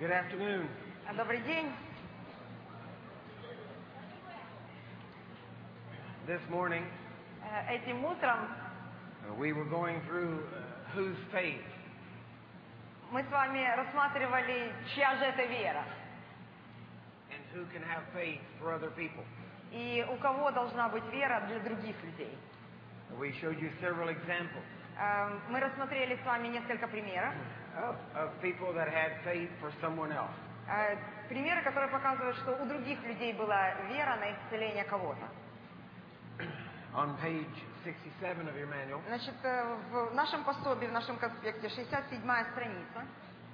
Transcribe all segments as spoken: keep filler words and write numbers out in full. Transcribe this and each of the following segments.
Good afternoon. Добрый день. This morning, Э, Этим утром uh, we were going through uh, whose faith, мы с вами рассматривали, чья же это вера, and who can have faith for other people. и у кого должна быть вера для других людей. We showed you several examples Э, Мы рассмотрели с вами несколько примеров. of, of people that had faith for someone else. Э, Примеры, которые показывают, что у других людей была вера на исцеление кого-то. On page sixty-seven of your manual, Значит, э, в нашем пособии, в нашем конспекте, шестьдесят седьмая страница,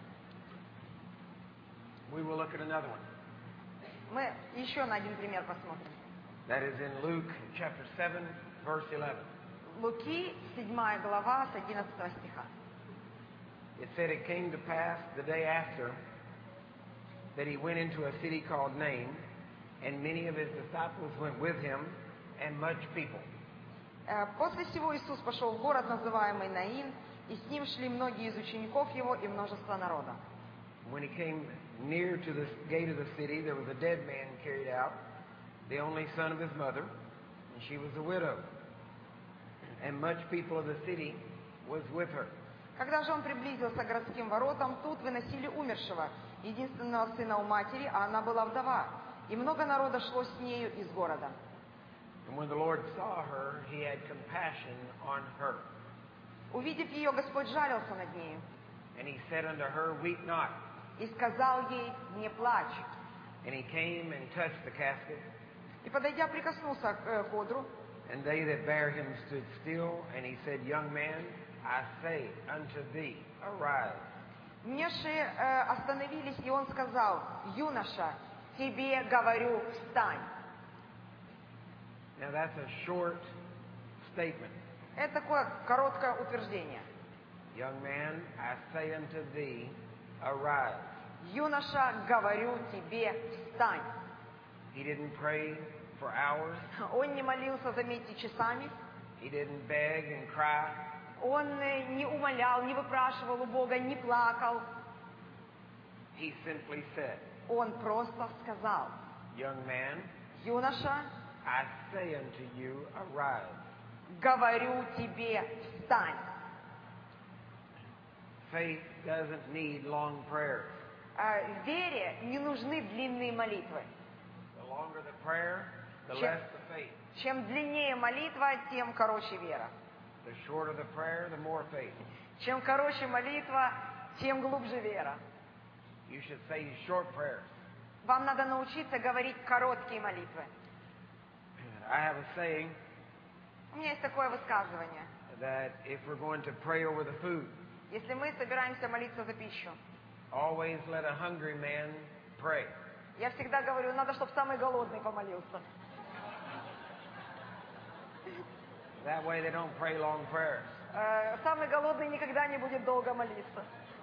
we will look at another one. мы еще на один пример посмотрим. That is in Luke chapter seven, verse eleven. Луки, седьмая глава, с одиннадцатого стиха. It said, "It came to pass the day after that he went into a city called Nain, and many of his disciples went with him, and much people." Э, После всего Иисус пошел в город, называемый Наин, и с ним шли многие из учеников его и множество народа. When he came near to the gate of the city, there was a dead man carried out, the only son of his mother, and she was a widow. And much people of the city was with her. Когда же он приблизился к городским воротам, тут выносили умершего, единственного сына у матери, а она была вдова, и много народа шло с нею из города. And when the Lord saw her, he had compassion on her. Увидев ее, Господь жалился над нею And he said unto her, Weep not. и сказал ей: не плачь. And he came and touched the casket, И, подойдя, прикоснулся к э, кодру, and they that bare him stood still, and he said, Young man, I say unto thee, arise. внесшие э, остановились, и он сказал: юноша, тебе говорю, встань. Now that's a short statement. Это такое короткое утверждение. Young man, I say unto thee, arise. Юноша, говорю тебе, встань. He didn't pray for hours. Он не молился, заметьте, часами. He didn't beg and cry. Он э, не умолял, не выпрашивал у Бога, не плакал. He simply said, Он просто сказал: Young man, юноша, I say unto you, arise. говорю тебе, встань. Faith doesn't need long prayers. Э, В вере не нужны длинные молитвы. The longer the prayer, the Чем- less the faith. Чем длиннее молитва, тем короче вера. The shorter the prayer, the more faith. Чем короче молитва, тем глубже вера. You should say short prayers. Вам надо научиться говорить короткие молитвы. I have a saying У меня есть такое высказывание. that if we're going to pray over the food, Если мы собираемся молиться за пищу, always let a hungry man pray. я всегда говорю, надо, чтобы самый голодный помолился. That way they don't pray long prayers. Э, Самый голодный никогда не будет долго молиться.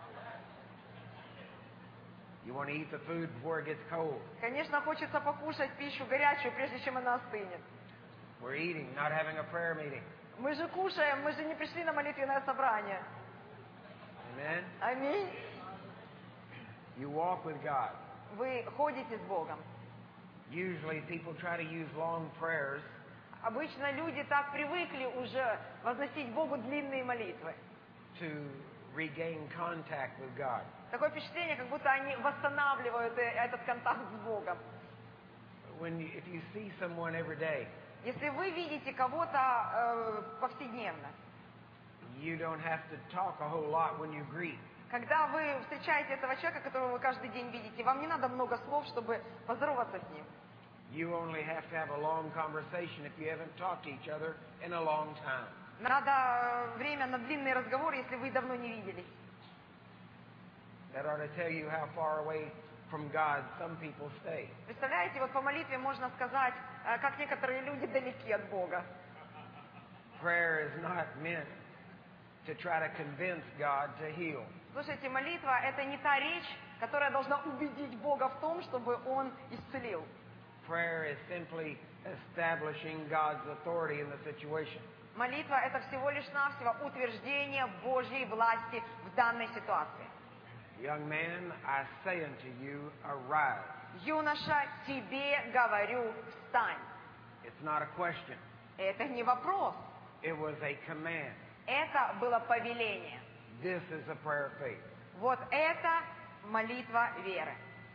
You want to eat the food before it gets cold. Конечно, хочется покушать пищу горячую, прежде чем она остынет. We're eating, not having a prayer meeting. Мы же кушаем, мы же не пришли на молитвенное собрание. Amen? Аминь. You walk with God. Вы ходите с Богом. Usually people try to use long prayers Обычно люди так привыкли уже возносить Богу длинные молитвы. to regain contact with God. Такое впечатление, как будто они восстанавливают э, этот контакт с Богом. When you, if you see someone every day, Если вы видите кого-то э, повседневно, you don't have to talk a whole lot when you greet. когда вы встречаете этого человека, которого вы каждый день видите, вам не надо много слов, чтобы поздороваться с ним. You only have to have a long conversation if you haven't talked to each other in a long time. Надо э, время на длинный разговор, если вы давно не виделись. That ought to tell you how far away from God some people stay. Представляете, вот по молитве можно сказать, э, как некоторые люди далеки от Бога. Prayer is not meant to try to convince God to heal. Слушайте, молитва — это не та речь, которая должна убедить Бога в том, чтобы Он исцелил. Prayer is simply establishing God's authority in the situation. Молитва — это всего лишь навсего утверждение Божьей власти в данной ситуации. Young man, I say unto you, arise. Юноша, тебе говорю, встань. It's not a question. Это не вопрос. It was a command. Это было повеление. This is a prayer of faith. Вот это молитва веры.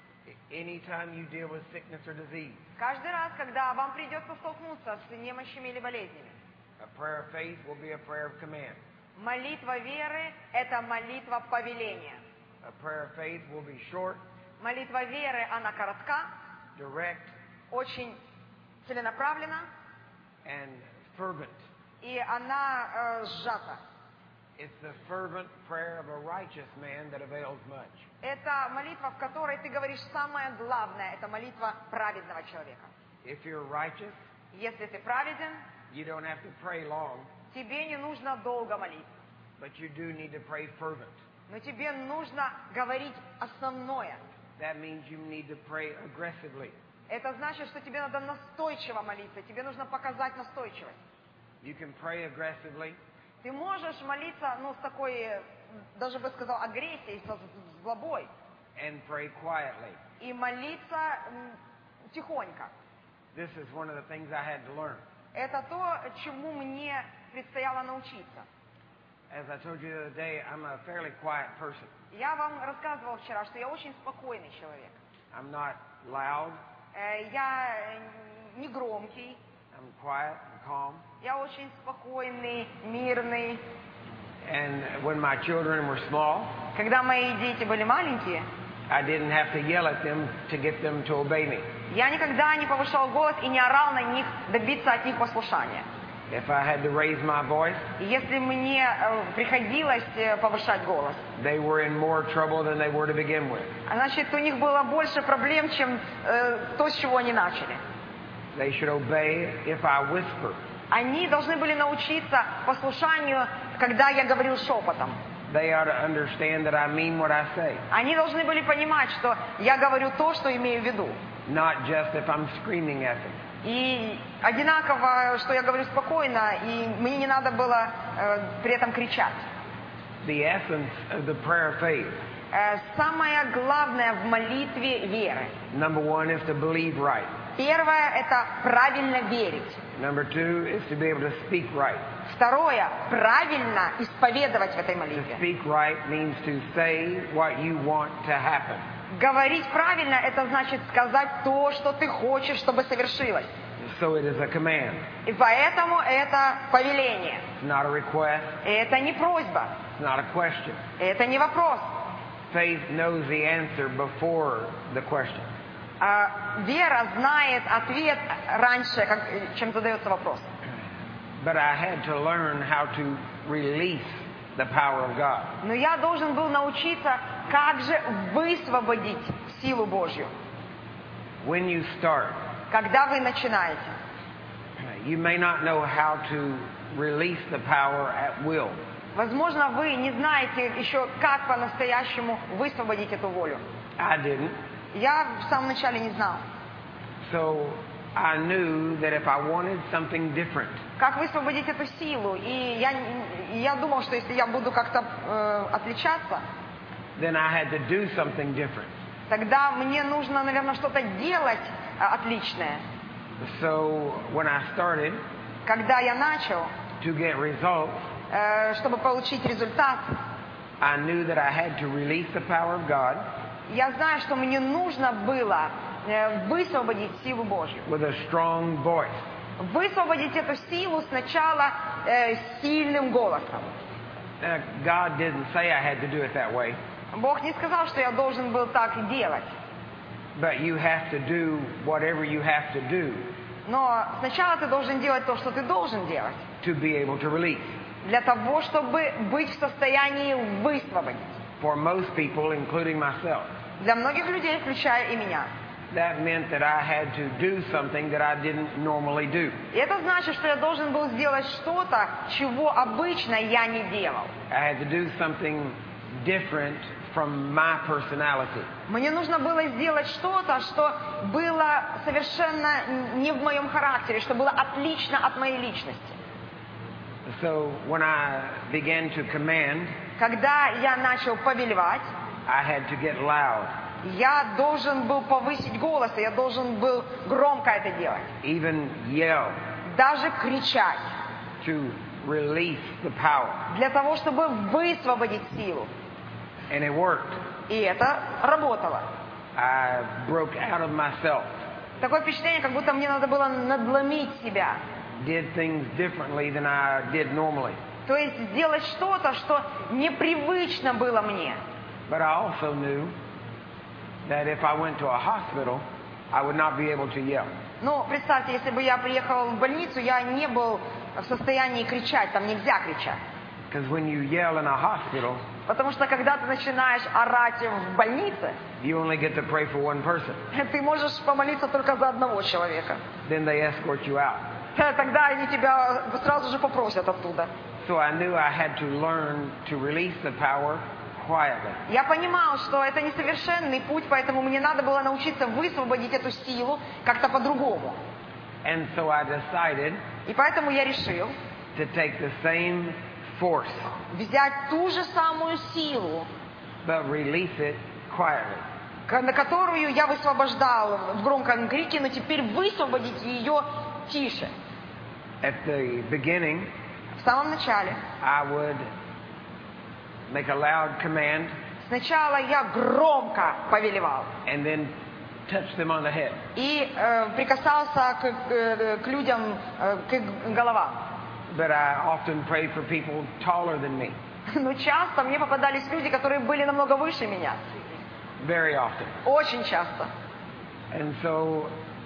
Anytime you deal with sickness or disease, Каждый раз, когда вам придется столкнуться с немощами или болезнями, a prayer of faith will be a prayer of command. молитва веры – это молитва повеления. A prayer of faith will be short, Молитва веры, она коротка, direct, очень целенаправлена, and fervent. и она э, сжата. It's the fervent prayer of a righteous man that avails much. Это молитва, в которой ты говоришь самое главное. Это молитва праведного человека. If you're righteous, Если ты праведен, you don't have to pray long, тебе не нужно долго молиться. but you do need to pray fervent. Но тебе нужно говорить основное. That means you need to pray aggressively. Это значит, что тебе надо настойчиво молиться. Тебе нужно показать настойчивость. You can pray aggressively, Ты можешь молиться, ну, с такой, э, даже бы сказал, агрессией, со с злобой. and pray quietly. И молиться м, тихонько. This is one of the things I had to learn. Это то, чему мне предстояло научиться. As I told you the other day, I'm a fairly quiet person. Я вам рассказывал вчера, что я очень спокойный человек. I'm not loud. Э, Я э, не громкий. I'm quiet and calm. Я очень спокойный, мирный. And when my children were small, Когда мои дети были маленькие, I didn't have to yell at them to get them to obey me. я никогда не повышал голос и не орал на них добиться от них послушания. If I had to raise my voice, И если мне э, приходилось э, повышать голос, they were in more trouble than they were to begin with. значит, у них было больше проблем, чем э, то, с чего они начали. They should obey if I whisper. Они должны были научиться послушанию, когда я говорил шепотом. They ought to understand that I mean what I say, Они должны были понимать, что я говорю то, что имею в виду. not just if I'm screaming at them. И одинаково, что я говорю спокойно, и мне не надо было э, при этом кричать. The essence of the prayer of faith, Э, самое главное в молитве веры. number one, is to believe right. Первое – это правильно верить. Number two is to be able to speak right. Второе – правильно исповедовать в этой To молитве. speak right means to say what you want to happen. Говорить правильно – это значит сказать то, что ты хочешь, чтобы совершилось. So it is a command. И поэтому это повеление. It's not a request. Это не просьба. It's not a question. Это не вопрос. Faith knows the answer before the question. А вера знает ответ раньше, как- чем задается вопрос. But I had to learn how to release the power of God. Но я должен был научиться, как же высвободить силу Божью. When you start, Когда вы начинаете. you may not know how to release the power at will. Возможно, вы не знаете еще, как по-настоящему высвободить эту волю. I didn't. Я в самом начале не знал. So I knew that if I wanted something different, Как высвободить эту силу? И я, и я думал, что если я буду как-то э, отличаться, then I had to do something different. тогда мне нужно, наверное, что-то делать э, отличное. So when I started Когда я начал, to get results, э, чтобы получить результат, I knew that I had to release the power of God я знаю, что мне нужно было э, высвободить силу Божью. with a strong voice. Высвободить эту силу сначала э, сильным голосом. Now, God didn't say I had to do it that way, Бог не сказал, что я должен был так делать. but you have to do whatever you have to do Но сначала ты должен делать то, что ты должен делать, to be able to release. для того, чтобы быть в состоянии высвободить. For most people, including myself, Для многих людей, включая и меня. that meant that I had to do something that I didn't normally do. И это значит, что я должен был сделать что-то, чего обычно я не делал. I had to do something different from my personality. Мне нужно было сделать что-то, что было совершенно не в моем характере, что было отлично от моей личности. So when I began to command, Когда я начал повелевать, I had to get loud, Я должен был повысить голос, и я должен был громко это делать. even yell Даже кричать. to release the power. Для того, чтобы высвободить силу. And it worked. И это работало. I broke out of myself, Такое впечатление, как будто мне надо было надломить себя. did things differently than I did normally. То есть сделать что-то, что непривычно было мне. But I also knew that if I went to a hospital, I would not be able to yell. Ну, представьте, если бы я приехал в больницу, я не был в состоянии кричать, там нельзя кричать. Because when you yell in a hospital, Потому что когда ты начинаешь орать в больнице, you only get to pray for one person. ты можешь помолиться только за одного человека. Then they escort you out. Тогда они тебя сразу же попросят оттуда. So I knew I had to learn to release the power quietly. Я понимал, что это несовершенный путь, поэтому мне надо было научиться высвободить эту силу как-то по-другому. And so I decided И поэтому я решил to take the same force, взять ту же самую силу, but release it quietly. на которую я высвобождал в громком крике, но теперь высвободить ее тише. At the beginning, В самом начале. I would make a loud command Сначала я громко повелевал and then touch them on the head. и э, прикасался к, к, к людям, э, к их головам. But I often prayed for people taller than me, Но часто мне попадались люди, которые были намного выше меня. very often. Очень часто. And so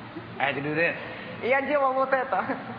I had to do this. И я делал вот это.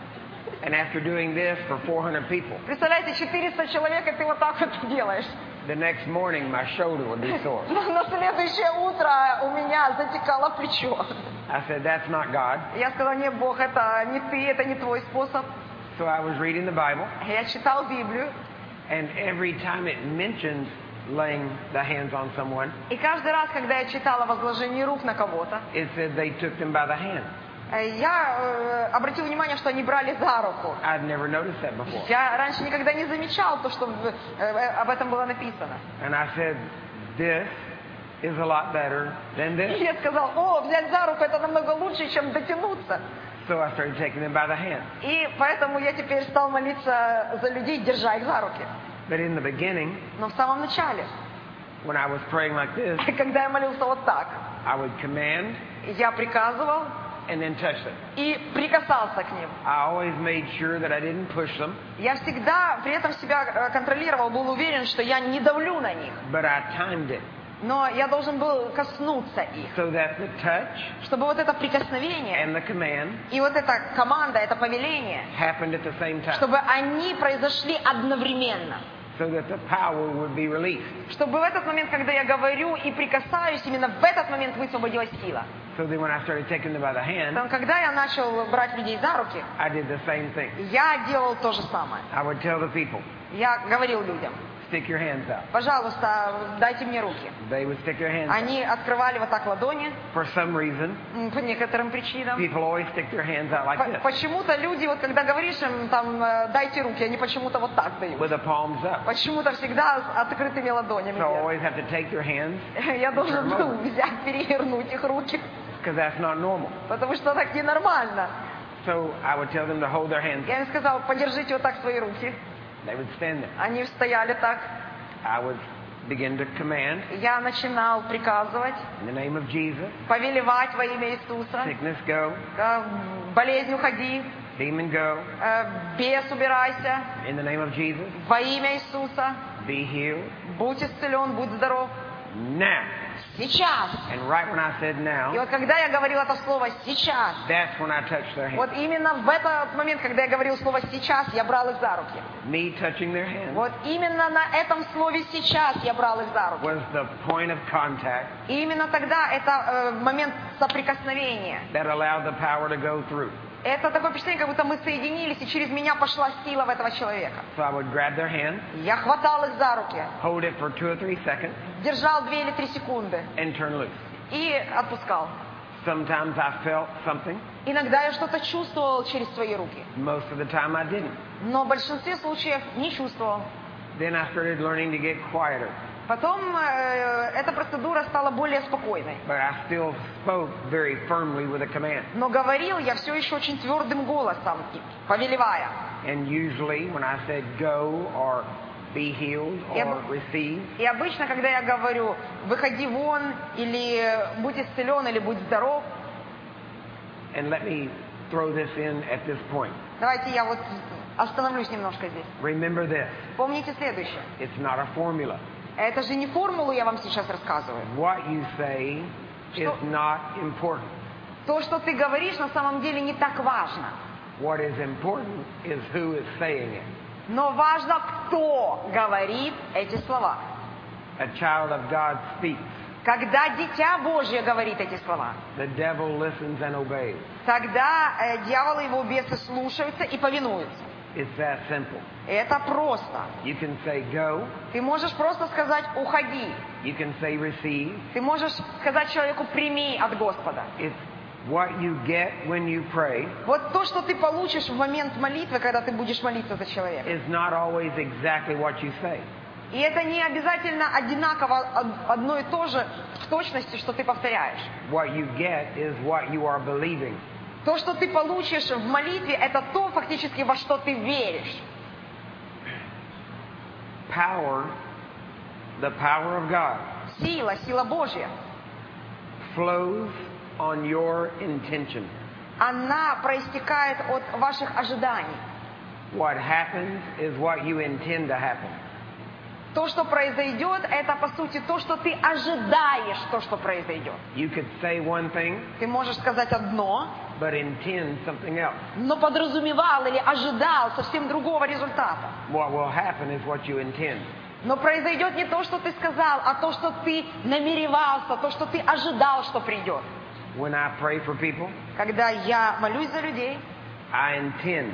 And after doing this for four hundred people, Представляете, четыреста человек, и ты вот так вот делаешь. the next morning my shoulder would be sore. На следующее утро у меня затекало плечо. I said, that's not God. Я сказала, не, Бог, это не ты, это не твой способ. So I was reading the Bible, Я читал Библию, and every time it mentions laying the hands on someone, и каждый раз, когда я читала возложение рук на кого-то, it said they took them by the hand. э, я э, обратил внимание, что они брали за руку. I'd never noticed that before. Я раньше никогда не замечал то, что в- э, об этом было написано. And I said, this is a lot better than И this. я сказал, о, взять за руку это намного лучше, чем дотянуться. So I started taking them by the hand. И поэтому я теперь стал молиться за людей, держа их за руки. But in the beginning, Но в самом начале, when I was praying like this, когда я молился вот так, I would command я приказывал and then touch them. и прикасался к ним. I always made sure that I didn't push them, Я всегда при этом себя э, контролировал, был уверен, что я не давлю на них. but I timed it Но я должен был коснуться их, so that the touch чтобы вот это прикосновение and the command и вот эта команда, это повеление, happened at the same time, чтобы они произошли одновременно. so that the power would be released. Чтобы в этот момент, когда я говорю и прикасаюсь, именно в этот момент высвободилась сила. So then when I started taking them by the hand, Там, когда я начал брать людей за руки, I did the same thing. я делал то же самое. I would tell the people, Я говорил людям, stick your hands out. пожалуйста, дайте мне руки. They would stick their hands out. Они открывали вот так ладони, For some reason, м, по некоторым причинам. people always stick their hands out like По- this, Почему-то люди, вот когда говоришь им, там, э, дайте руки, они почему-то вот так дают. with the palms up. Почему-то всегда с открытыми ладонями. So I вверх. always have to take their hands, Я должен был взять, перевернуть их руки, because that's not normal. потому что так ненормально. So I would tell them to hold their hands. Я им сказал, подержите вот так свои руки. They would stand there. Они стояли так. I would begin to command Я начинал приказывать, in the name of Jesus, повелевать во имя Иисуса. sickness go, Э, Болезнь уходи, demon go, э, бес убирайся, in the name of Jesus, во имя Иисуса. be healed Будь исцелен, будь здоров. now. Сейчас. And right when I said И now, вот когда я говорил это слово «сейчас», that's when I touched their hands. вот именно в этот момент, когда я говорил слово «сейчас», я брал их за руки. Me touching their hands Вот именно на этом слове «сейчас» я брал их за руки. was the point of contact И именно тогда это э, момент соприкосновения. that allowed the power to go through. Это такое впечатление, как будто мы соединились, и через меня пошла сила в этого человека. So I would grab their hand, Я хватал их за руки, hold it for two or three seconds, держал две или три секунды and turn loose. и отпускал. Sometimes I felt something, Иногда я что-то чувствовал через свои руки, most of the time I didn't. но в большинстве случаев не чувствовал. Then I started learning to get quieter. Потом э, эта процедура стала более спокойной. but I still spoke very firmly with a command. Но говорил я все еще очень твердым голосом, повелевая. And usually when I said go or be healed Я or б- receive, И обычно, когда я говорю, выходи вон, или будь исцелен, или будь здоров, and let me throw this in at this point. давайте я вот остановлюсь немножко здесь. Remember this, Помните следующее. it's not a formula. Это же не формулу я вам сейчас рассказываю. What you say is Что- not important. То, что ты говоришь, на самом деле не так важно. What is important is who is saying it. Но важно, кто говорит эти слова. A child of God speaks. Когда Дитя Божье говорит эти слова, The devil listens and obeys. тогда э, дьявол и его бесы слушаются и повинуются. It's that simple. Это просто. You can say go. Ты можешь просто сказать «уходи». You can say receive. Ты можешь сказать человеку «прими от Господа». It's what you get when you pray Вот то, что ты получишь в момент молитвы, когда ты будешь молиться за человека. is not always exactly what you say. И это не обязательно одинаково од- одно и то же в точности, что ты повторяешь. What you get is what you are believing. То, что ты получишь в молитве, это то фактически, во что ты веришь. Power, the power of God, Сила, сила Божья, flows on your intention. она проистекает от ваших ожиданий. What happens is what you intend to happen. То, что произойдет, это по сути то, что ты ожидаешь, то, что произойдет. You could say one thing, Ты можешь сказать одно, but intend something else. но подразумевал или ожидал совсем другого результата. What will happen is what you intend. Но произойдет не то, что ты сказал, а то, что ты намеревался, то, что ты ожидал, что придет. When I pray for people, Когда я молюсь за людей, I intend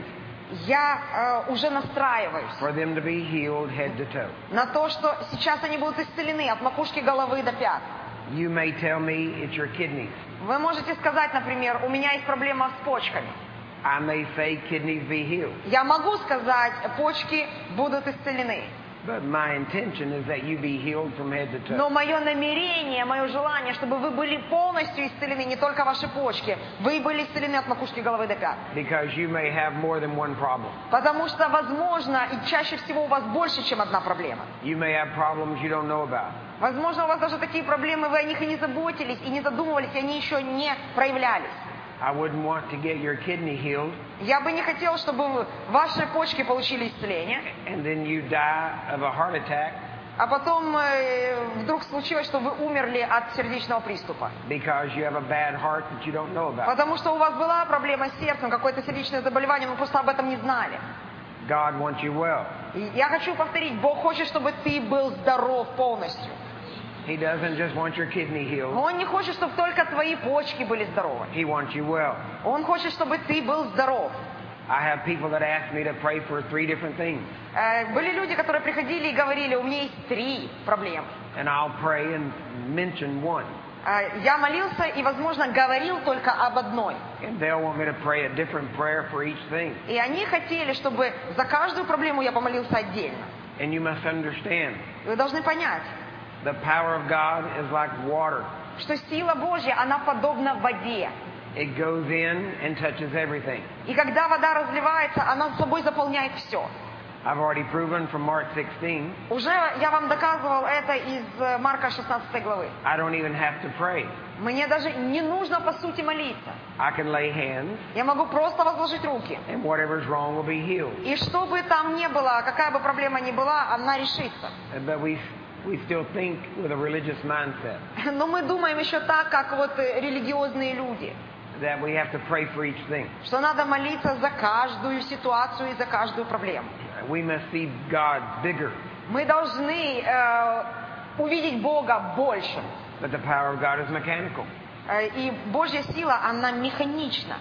я э, уже настраиваюсь for them to be healed head to toe. на то, что сейчас они будут исцелены от макушки головы до пят. You may tell me it's your kidneys. Вы можете сказать, например, у меня есть проблема с почками. I may say kidneys be healed. Я могу сказать, почки будут исцелены. But my intention is that you be healed from head to toe. Но мое намерение, мое желание, чтобы вы были полностью исцелены, не только ваши почки, вы были исцелены от макушки головы до пят. Because you may have more than one problem. Потому что, возможно, и чаще всего у вас больше, чем одна проблема. You may have problems you don't know about. Возможно, у вас даже такие проблемы, вы о них и не заботились, и не задумывались, и они еще не проявлялись. I wouldn't want to get your kidney healed Я бы не хотел, чтобы ваши почки получили исцеление, and then you die of a heart attack а потом э, вдруг случилось, что вы умерли от сердечного приступа. because you have a bad heart that you don't know about. Потому что у вас была проблема с сердцем, какое-то сердечное заболевание, вы просто об этом не знали. God wants you well. И я хочу повторить, Бог хочет, чтобы ты был здоров полностью. He doesn't just want your kidney healed. Он не хочет, чтобы только твои почки были здоровы. He wants you well. Он хочет, чтобы ты был здоров. I have people that ask me to pray for three different things. Э, Были люди, которые приходили и говорили, у меня есть три проблемы. And I'll pray and mention one. Э, Я молился и, возможно, говорил только об одной. And they'll want me to pray a different prayer for each thing. И они хотели, чтобы за каждую проблему я помолился отдельно. And you must understand, И вы должны понять, the power of God is like water. что сила Божья, она подобна воде. It goes in and touches everything. И когда вода разливается, она с собой заполняет все. I've already proven from Mark sixteen, Уже я вам доказывал это из э, Марка шестнадцатой главы. I don't even have to pray. Мне даже не нужно, по сути, молиться. I can lay hands Я могу просто возложить руки. and whatever's wrong will be healed. И что бы там ни было, какая бы проблема ни была, она решится. But we, we still think with a religious mindset Но мы думаем еще так, как вот э, религиозные люди. that we have to pray for each thing. Что надо молиться за каждую ситуацию и за каждую проблему. We must see God bigger, Мы должны э, увидеть Бога большим. but the power of God is mechanical. Э, И Божья сила, она механична.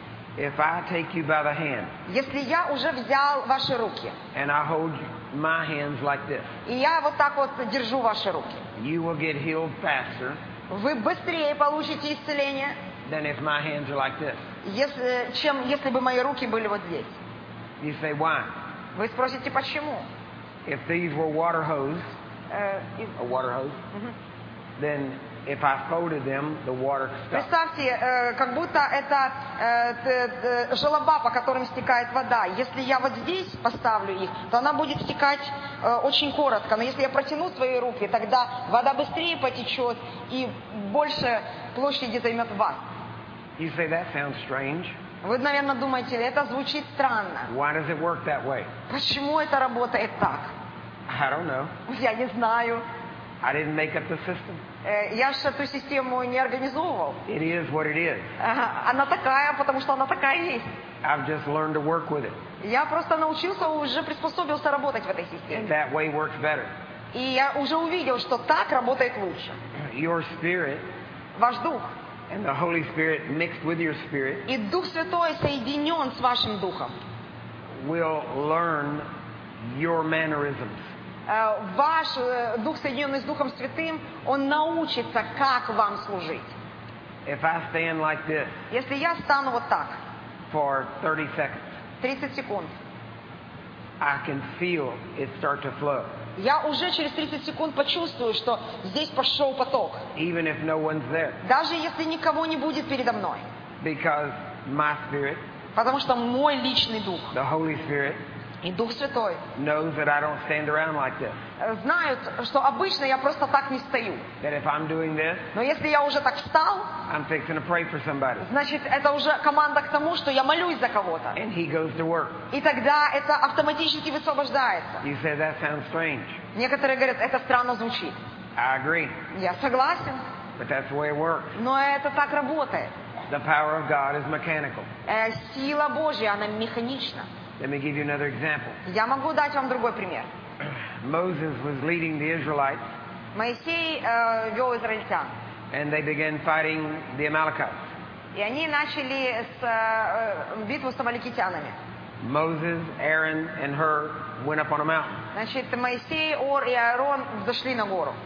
If I take you by the hand Если я уже взял ваши руки, and I hold my hands like this, и я вот так вот держу ваши руки, you will get healed faster вы быстрее получите исцеление, than if my hands are like this. если, чем если бы мои руки были вот здесь. You say, why? Вы спросите, почему? If these were water hose, э, из- a water hose, Мгм. then if I folded them, the water stopped. Представьте, э, как будто это э, т- т- желоба, по которым стекает вода. Если я вот здесь поставлю их, то она будет стекать э, очень коротко. Но если я протяну свои руки, тогда вода быстрее потечет и больше площади займет вас. You say that sounds strange. Вы, наверное, думаете, это звучит странно. Why does it work that way? Почему это работает так? I don't know. Я не знаю. I didn't make up the system. Э, Я же эту систему не организовывал. It is what it is. Ага, она такая, потому что она такая есть. I've just learned to work with it. Я просто научился, уже приспособился работать в этой And системе. that way works better. И я уже увидел, что так работает лучше. Your spirit Ваш дух. and the Holy Spirit mixed with your spirit И Дух Святой соединен с вашим духом. will learn your mannerisms. Э, Ваш э, дух, соединенный с Духом Святым, он научится, как вам служить. If I stand like this Если я стану вот так, for thirty seconds, тридцать секунд, I can feel it start to flow, я уже через тридцать секунд почувствую, что здесь пошел поток. even if no one's there, Даже если никого не будет передо мной. because my spirit, Потому что мой личный дух the Holy Spirit, и Дух Святой knows that I don't stand around like this. э, знают, что обычно я просто так не стою. That if I'm doing this, Но если я уже так встал, I'm fixing to pray for somebody. значит, это уже команда к тому, что я молюсь за кого-то. And he goes to work. И тогда это автоматически высвобождается. You say that sounds strange. Некоторые говорят, это странно звучит. I agree. Я согласен, But that's the way it works. но это так работает. The power of God is mechanical. Э, Сила Божья, она механична. Let me give you another example. Я могу дать вам другой пример. Moses was leading the Israelites, Моисей э, вел израильтян. and they began fighting the Amalekites. И они начали с э, битву с амаликитянами. Moses, Aaron, and Hur went up on a mountain. Значит, Моисей, Ор и Аарон взошли на гору.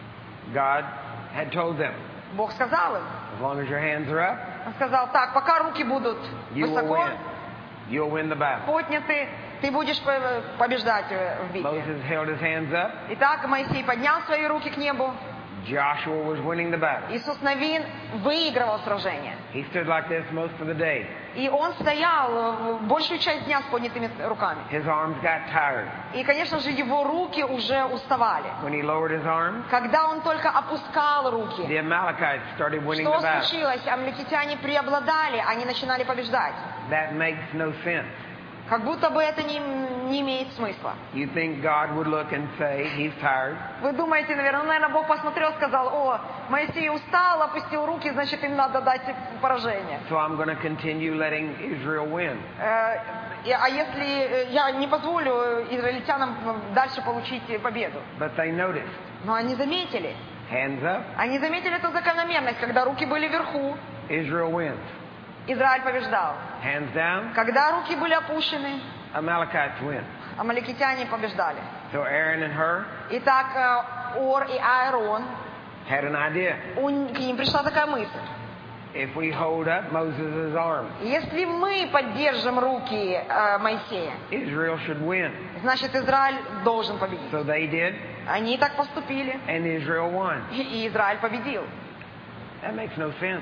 God had told them, Бог сказал им, as long as your hands are up, он сказал, так, пока руки будут you will высоко win. You'll win the battle. подняты, ты будешь по- побеждать э, в битве. Moses held his hands up. Итак, Моисей поднял свои руки к небу. Joshua was winning the battle. Иисус Навин выигрывал сражение. He stood like this most of the day. И он стоял э, большую часть дня с поднятыми руками. His arms got tired. И, конечно же, его руки уже уставали. When he lowered his arms, Когда он только опускал руки, the Amalekites started winning что the battle. случилось? Амаликитяне преобладали, они начинали побеждать. That makes no sense. Как будто бы это не, не имеет смысла. You think God would look and say, he's tired. Вы думаете, наверное, ну, наверное, Бог посмотрел, сказал, о, Моисей устал, опустил руки, значит, им надо дать поражение. So I'm going to continue letting Israel win. Э, и- а если э, я не позволю израильтянам дальше получить победу? But they noticed. Но они заметили. Hands up, Они заметили эту закономерность, когда руки были вверху, Israel wins. Израиль побеждал. Hands down, Когда руки были опущены, Amalekites win. амаликитяне побеждали. So Aaron and Hur Итак, э, Ор и Аарон, had an idea. у н- к ним пришла такая мысль. If we hold up Moses' arms, Если мы поддержим руки э, Моисея, Israel should win. значит, Израиль должен победить. So they did, Они так поступили, and Israel won. и Израиль победил. That makes no sense.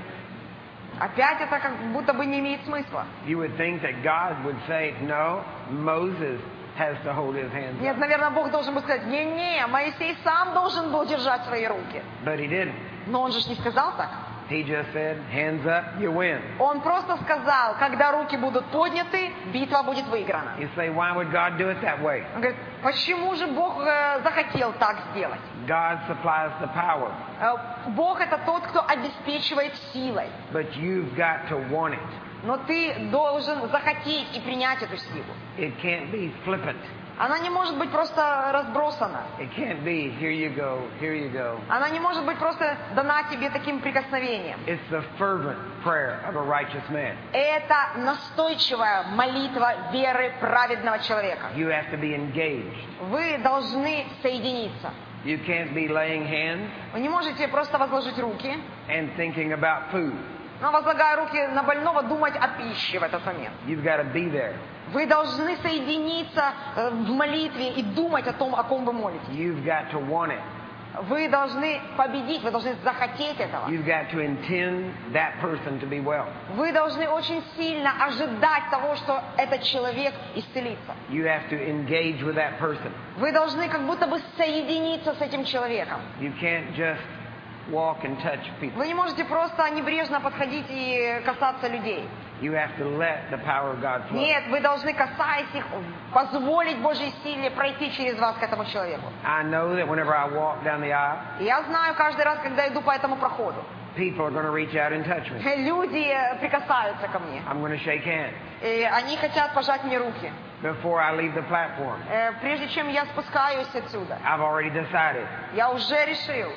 Опять это как будто бы не имеет смысла. You would think that God would say, no, Moses has to hold his hands Нет, up. наверное, Бог должен был сказать, не-не, Моисей сам должен был держать свои руки. But he didn't. Но он же ж не сказал так. He just said, hands up, you win. Он просто сказал, когда руки будут подняты, битва будет выиграна. You say, why would God do it that way? Он говорит, почему же Бог э, захотел так сделать? God supplies the power, Э, Бог это тот, кто обеспечивает силой. but you've got to want it. Но ты должен захотеть и принять эту силу. It can't be flippant. Она не может быть просто разбросана. It can't be, here you go, here you go. Она не может быть просто дана тебе таким прикосновением. It's the fervent prayer of a righteous man. Это настойчивая молитва веры праведного человека. You have to be engaged. Вы должны соединиться. You can't be laying hands Вы не можете просто возложить руки and thinking about food. Но возлагая руки на больного, думать о пище в этот момент. You've got to be there. Вы должны соединиться э, в молитве и думать о том, о ком вы молитесь. You've got to want it. Вы должны победить, вы должны захотеть этого. You've got to intend that person to be well. Вы должны очень сильно ожидать того, что этот человек исцелится. You have to engage with that person. Вы должны как будто бы соединиться с этим человеком. You can't just walk and touch people. Вы не можете просто небрежно подходить и касаться людей. You have to let the power of God flow. Нет, вы должны, касаясь их, позволить Божьей силе пройти через вас к этому человеку. I know that whenever I walk down the aisle, И я знаю каждый раз, когда иду по этому проходу, people are going to reach out and touch me. люди прикасаются ко мне. I'm going to shake hands. И они хотят пожать мне руки. Before I leave the platform, Э, Прежде чем я спускаюсь отсюда, I've already decided я уже решил.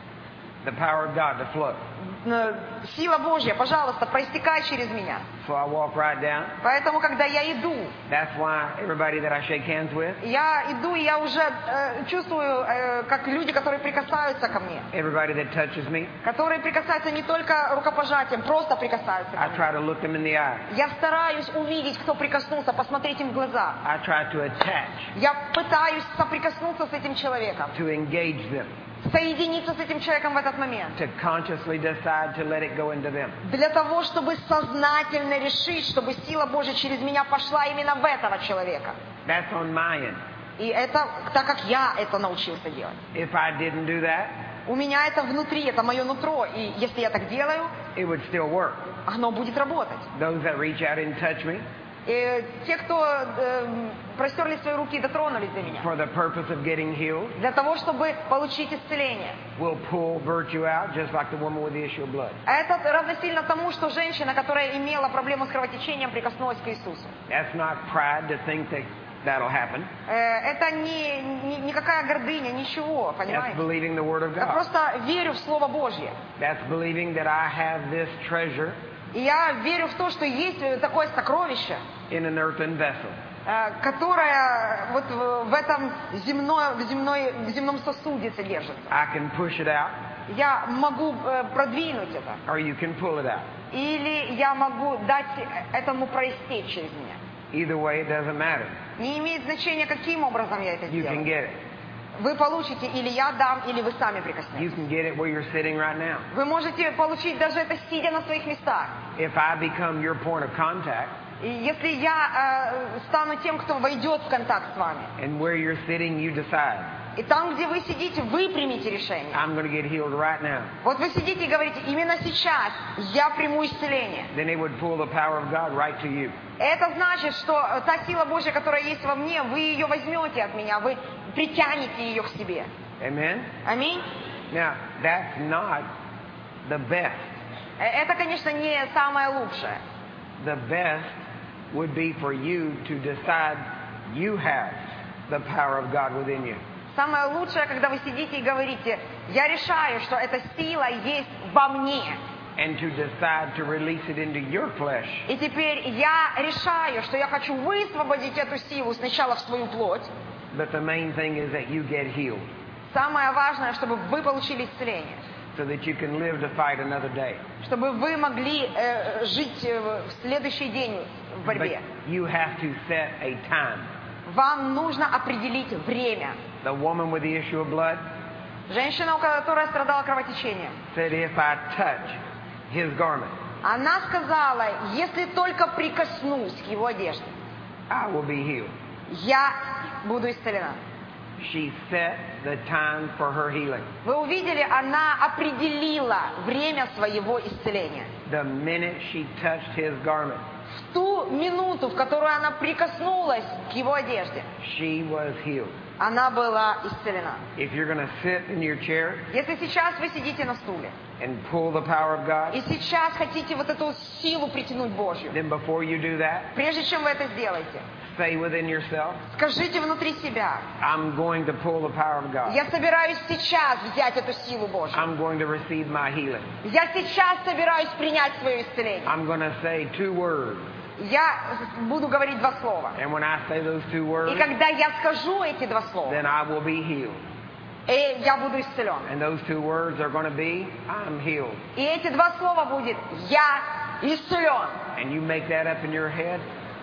the power of God to flow. э, Сила Божья, пожалуйста, проистекай через меня. So I walk right down. Поэтому, когда я иду, That's why everybody that I shake hands with, я иду, и я уже э, чувствую, э, как люди, которые прикасаются ко мне, everybody that touches me, которые прикасаются не только рукопожатием, просто прикасаются ко I мне. try to look them in the eye. Я стараюсь увидеть, кто прикоснулся, посмотреть им в глаза. I try to attach, Я пытаюсь соприкоснуться с этим человеком, to engage them, соединиться с этим человеком в этот момент. to consciously decide to let it go into them. Для того, чтобы сознательно решить, чтобы сила Божья через меня пошла именно в этого человека. That's on my end. И это так, как я это научился делать. If I didn't do that, У меня это внутри, это мое нутро. И если я так делаю, it would still work. оно будет работать. Those that reach out and touch me И те, кто э, простерли свои руки и дотронулись до меня, for the purpose of getting healed для того, чтобы получить исцеление. will pull virtue out just like the woman with the issue of blood. А это равносильно тому, что женщина, которая имела проблему с кровотечением, прикоснулась к Иисусу. That's not pride to think that that'll happen. Э, это не, не- никакая гордыня, ничего, That's понимаете? believing the Word of Я God. просто верю в Слово Божье. That's believing that I have this treasure И я верю в то, что есть такое сокровище, in an earthen vessel. э, которое вот в в этом земной, в земной, в земном сосуде содержится. I can push it out Я могу э, продвинуть это. or you can pull it out. Или я могу дать этому проистечь через меня. Either way, it doesn't matter. Не имеет значения, каким образом я это You can сделаю. get it. Вы получите, или я дам, или вы сами You прикоснетесь. can get it where you're sitting right now. Вы можете получить даже это, сидя на своих местах. If I become your point of contact И если я э, стану тем, кто войдет в контакт с вами, and where you're sitting, you decide, и там, где вы сидите, вы примите решение. I'm going to get healed right now, Вот вы сидите и говорите, именно сейчас я приму исцеление. then it would pull the power of God right to you. Это значит, что э, та сила Божья, которая есть во мне, вы ее возьмете от меня, вы притянете ее к себе. Amen? Аминь. Now, that's not the best. Э, Это, конечно, не самое лучшее. The best would be for you to decide you have the power of God within you. Самое лучшее, когда вы сидите и говорите, я решаю, что эта сила есть во мне. And to decide to release it into your flesh. И теперь я решаю, что я хочу высвободить эту силу сначала в свою плоть. But the main thing is that you get healed Самое важное, чтобы вы получили исцеление. so that you can live to fight another day. Чтобы вы могли э, жить э, в следующий день в But борьбе. you have to set a time. Вам нужно определить время. The woman with the issue of blood Женщина, у которой страдала кровотечением, said, if I touch his garment, она сказала, если только прикоснусь к его одежде, I will be healed. я буду исцелена. She set the time for her healing. Вы увидели, она определила время своего исцеления. The minute she touched his garment, В ту минуту, в которую она прикоснулась к его одежде, she was healed. она была исцелена. If you're going to sit in your chair Если сейчас вы сидите на стуле, and pull the power of God, и сейчас хотите вот эту силу притянуть Божью, then before you do that, прежде чем вы это сделаете, say within yourself, скажите внутри себя, I'm going to pull the power of God. я собираюсь сейчас взять эту силу Божью. I'm going to receive my healing. Я сейчас собираюсь принять свое исцеление. I'm going to say two words. Я буду говорить два слова. And when I say those two И words, когда я скажу эти два слова, then I will be healed. и я буду исцелен. And those two words are going to be, I'm healed. И эти два слова будет «я исцелен». And you make that up in your head,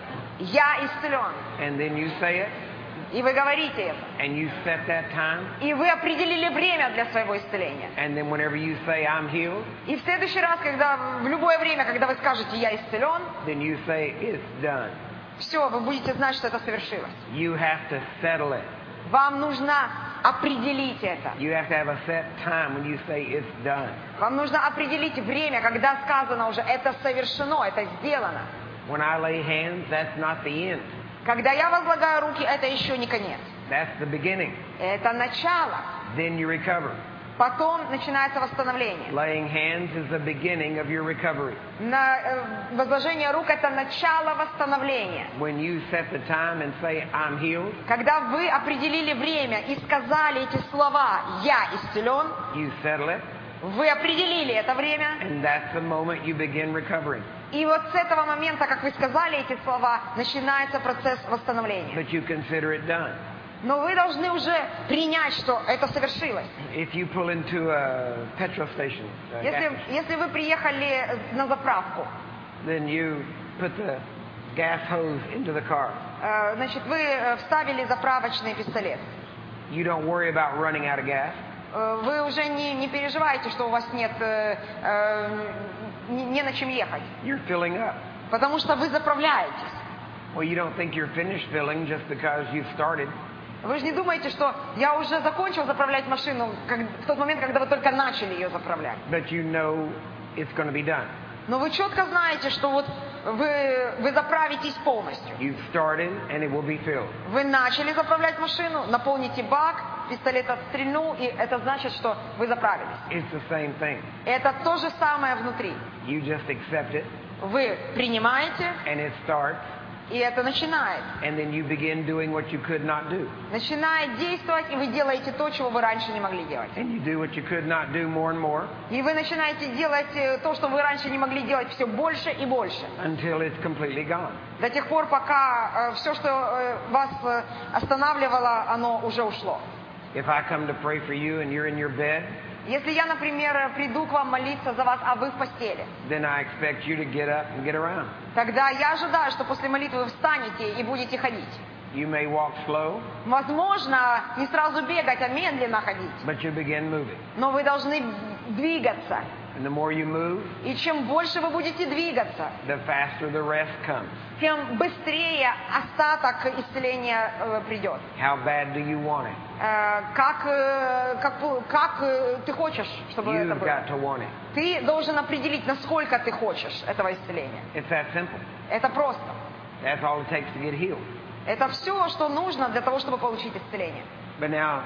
Я исцелен. and then you say it, И вы говорите это. and you set that time, И вы определили время для своего исцеления. and then whenever you say, I'm healed, И в следующий раз, когда в любое время, когда вы скажете «я исцелен», then you say, it's done. все, вы будете знать, что это совершилось. You have to settle it. Вам нужно определить это. You have to have a set time when you say, it's done. Вам нужно определить время, когда сказано уже «это совершено», «это сделано». When I lay hands, that's not the end. Когда я возлагаю руки, это еще не конец. That's the beginning. Это начало. Then you recover. Потом начинается восстановление. Laying hands is the beginning of your recovery. На, э, возложение рук – это начало восстановления. When you set the time and say, I'm healed, Когда вы определили время и сказали эти слова «я исцелен», you settle it, вы определили это время, and that's the moment you begin recovering. и вот с этого момента, как вы сказали эти слова, начинается процесс восстановления. But you consider it done. Но вы должны уже принять, что это совершилось. If you pull into a petrol station, a gas Если, station, если вы приехали на заправку, then you put the gas hose into the car. э, значит, вы э, вставили заправочный пистолет. You don't worry about running out of gas. Э, Вы уже не, не переживаете, что у вас нет, э, э, не, не на чем ехать, You're filling up. потому что вы заправляетесь. Well, you don't think you're finished filling just because you've started. Вы же не думаете, что я уже закончил заправлять машину как, в тот момент, когда вы только начали ее заправлять. But you know it's going to be done. Но вы четко знаете, что вот вы, вы заправитесь полностью. You've started and it will be filled. Вы начали заправлять машину, наполните бак, пистолет отстрельнул, и это значит, что вы заправились. It's the same thing. Это то же самое внутри. You just accept it Вы принимаете, and it starts, и это начинает. and then you begin doing what you could not do. Начинает действовать, и вы делаете то, чего вы раньше не могли делать. And you do what you could not do more and more И вы начинаете делать э, то, что вы раньше не могли делать, все больше и больше. until it's completely gone. До тех пор, пока э, все, что э, вас э, останавливало, оно уже ушло. If I come to pray for you and you're in your bed, Если я, например, приду к вам молиться за вас, а вы в постели, then I expect you to get up and get around. тогда я ожидаю, что после молитвы вы встанете и будете ходить. You may walk slow, Возможно, не сразу бегать, а медленно ходить. but you begin moving. Но вы должны двигаться. And the more you move, И чем больше вы будете двигаться, the faster the rest comes. тем быстрее остаток исцеления э, придет. How bad do you want it? Э, как, э, как, как э, ты хочешь, чтобы это You've было? got to want it. Ты должен определить, насколько ты хочешь этого исцеления. It's that simple. Это просто. That's all it takes to get healed. Это все, что нужно для того, чтобы получить исцеление. But now,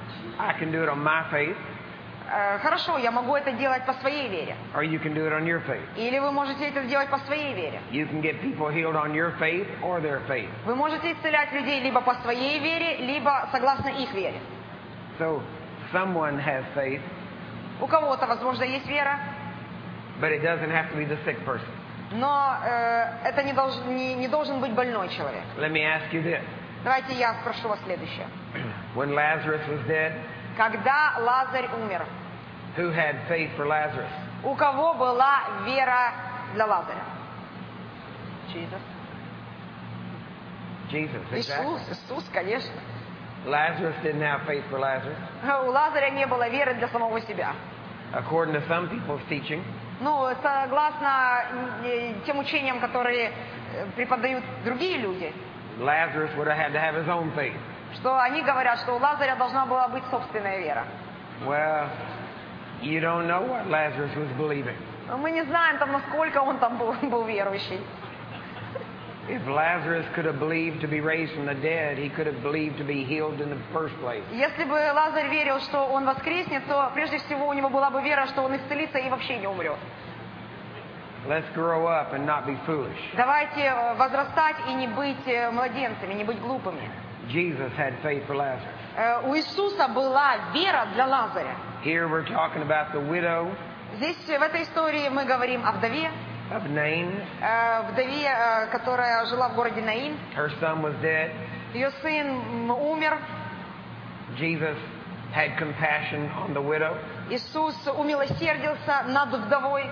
I can do it on my faith, Э, Хорошо, я могу это делать по своей вере. or you can do it on your faith. Или вы можете это сделать по своей вере. You can get people healed on your faith or their faith. Вы можете исцелять людей либо по своей вере, либо согласно их вере. So, someone has faith, У кого-то, возможно, есть вера, but it doesn't have to be the sick person. но э, это не, долж, не, не должен быть больной человек. Let me ask you this. Давайте я спрошу вас следующее. When Lazarus was dead, Когда Лазарь умер, who had faith for Lazarus? у кого была вера для Лазаря? Jesus. Jesus, exactly. Иисус, Иисус, конечно. Lazarus didn't have faith for Lazarus. У Лазаря не было веры для самого себя. According to some people's teaching, Ну, согласно э, тем учениям, которые э, преподают другие люди, Lazarus would have had to have his own faith. что они говорят, что у Лазаря должна была быть собственная вера. Well, you don't know what Lazarus was believing. Но мы не знаем, там, насколько он там был, был верующий. If Lazarus could have believed to be raised from the dead, he could have believed to be healed in the first place. Если бы Лазарь верил, что он воскреснет, то прежде всего у него была бы вера, что он исцелится и вообще не умрет. Let's grow up and not be foolish. Давайте э, возрастать и не быть э, младенцами, не быть глупыми. Jesus had faith for Lazarus. Э, У Иисуса была вера для Лазаря. Here we're talking about the widow Здесь, э, в этой истории, мы говорим о вдове, of Nain. э, вдове, э, которая жила в городе Наин. Her son was dead. Ее сын м, умер. Jesus had compassion on the widow, Иисус умилосердился над вдовой,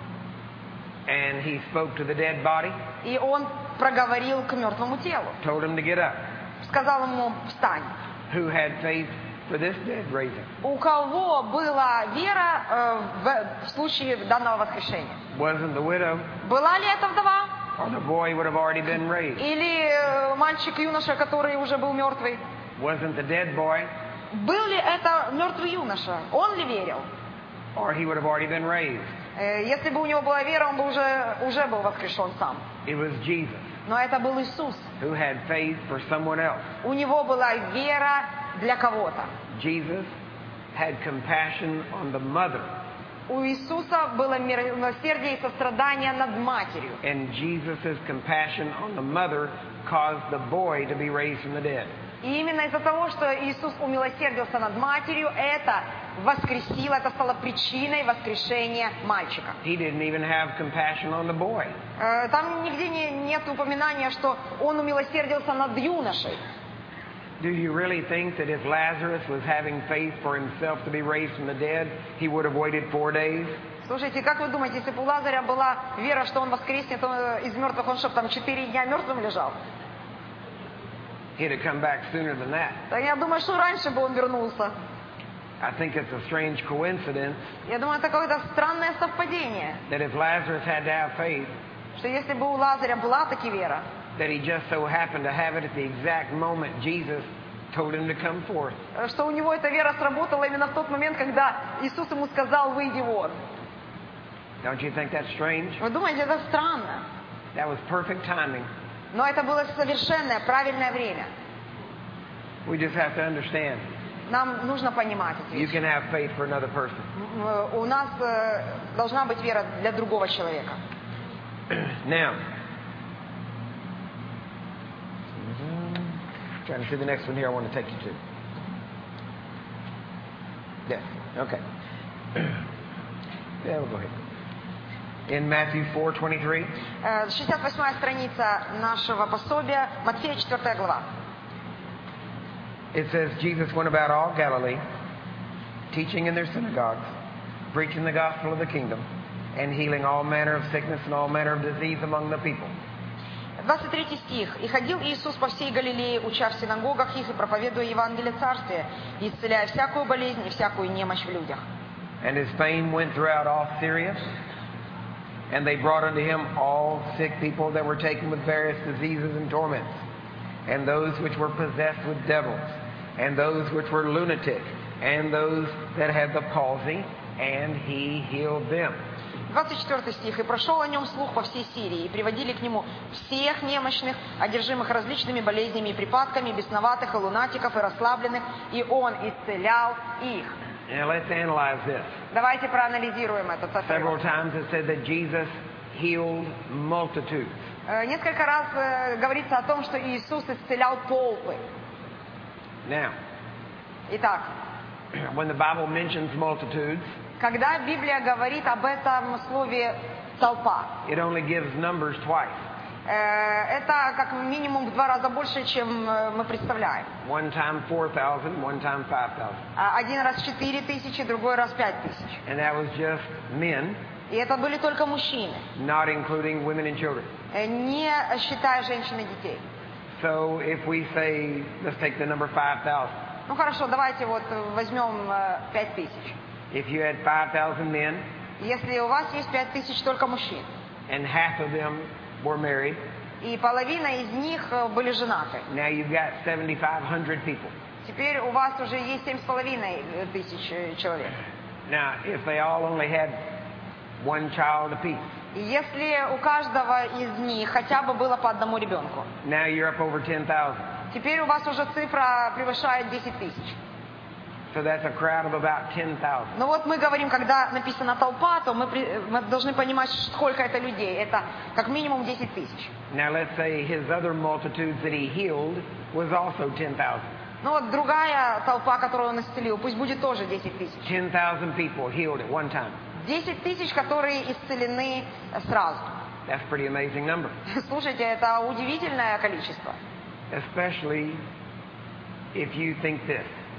and he spoke to the dead body, и Он проговорил к мертвому телу. told him to get up. Сказал ему: встань. Who had faith for this dead raising? У кого была вера э, в, в случае данного воскрешения? Wasn't the widow, Была ли это вдова? or the boy would have already been raised? Или э, мальчик-юноша, который уже был мертвый? Wasn't the dead boy, Был ли это мертвый юноша? Он ли верил? or he would have already been raised? Э, если бы у него была вера, он бы уже, уже был воскрешен сам. It was Jesus Но это был Иисус. who had faith for someone else. У него была вера для кого-то. Jesus had compassion on the mother, У Иисуса было милосердие и сострадание над матерью. and Jesus' compassion on the mother caused the boy to be raised from the dead. И именно из-за того, что Иисус умилосердился над матерью, это воскресило, это стало причиной воскрешения мальчика. He didn't even have compassion on the boy. Э, Там нигде не, нет упоминания, что он умилосердился над юношей. Do you really think that if Lazarus was having faith for himself to be raised from the dead, he would have waited four days? Слушайте, как вы думаете, если бы у Лазаря была вера, что он воскреснет он, э, из мертвых, он что, там четыре дня мертвым лежал? He'd have come back sooner than that. Да я думаю, что раньше бы он вернулся. I think it's a strange coincidence Я думаю, это какое-то странное совпадение, that if Lazarus had to have faith, что если бы у Лазаря была таки вера, that he just so happened to have it at the exact moment Jesus told him to come forth. э, что у него эта вера сработала именно в тот момент, когда Иисус ему сказал: выйди вон. Don't you think that's strange? Вы думаете, это странно? That was perfect timing. Но это было совершенное, правильное время. We just have to understand. Нам нужно понимать это. You can have faith for another person. М, э, У нас э, должна быть вера для другого человека. Now, trying to see the next one here I want to take you to. Yes, okay. Yeah, we'll go ahead. In Matthew four twenty-three, Э, шестьдесят восьмая страница нашего пособия, Матфея четвёртая глава. it says, Jesus went about all Galilee, teaching in their synagogues, preaching the gospel of the kingdom, and healing all manner of sickness and all manner of disease among the people. двадцать третий стих. «И ходил Иисус по всей Галилее, уча в синагогах их и проповедуя Евангелие Царствия, и исцеляя всякую болезнь и всякую немощь в людях. And his fame went throughout all Syria, and they brought unto him all sick people that were taken with various diseases and torments, and those which were possessed with devils, and those which were lunatic, and those that had the palsy, and he healed them». двадцать четвёртый стих. «И прошел о нем слух по всей Сирии, и приводили к нему всех немощных, одержимых различными болезнями и припадками, бесноватых и лунатиков, и расслабленных, и он исцелял их». Now let's analyze this. Давайте проанализируем этот Several отрывок. times it said that Jesus healed multitudes. Э, Несколько раз э, говорится о том, что Иисус исцелял толпы. Now, Итак, when the Bible mentions multitudes, когда Библия говорит об этом слове «толпа», it only gives numbers twice. э, это как минимум в два раза больше, чем э, мы представляем. One time four thousand, one time five thousand. А Один раз четыре тысячи, другой раз пять тысяч. And that was just men, И это были только мужчины, not including women and children. э, не считая женщин и детей. So if we say, let's take the number five thousand. Ну хорошо, давайте вот возьмем э, пять тысяч. If you had five thousand men, Если у вас есть пять тысяч только мужчин, and half of them were married, и половина из них э, были женаты, now you've got seventy-five hundred people. теперь у вас уже есть семь с половиной тысяч э, человек. Now, if they all only had one child apiece, И если у каждого из них хотя бы было по одному ребенку, now you're up over ten thousand. теперь у вас уже цифра превышает десять тысяч. So that's a crowd of about ten thousand. Но вот мы говорим, когда написано толпа, то мы, при- мы должны понимать, сколько это людей. Это как минимум десять тысяч. Now let's say his other multitudes that he healed was also ten thousand. Ну вот другая толпа, которую он исцелил, пусть будет тоже десять тысяч. ten thousand people healed at one time. десять тысяч, которые исцелены сразу. That's a pretty amazing number. Слушайте, это удивительное количество. Especially if you think this.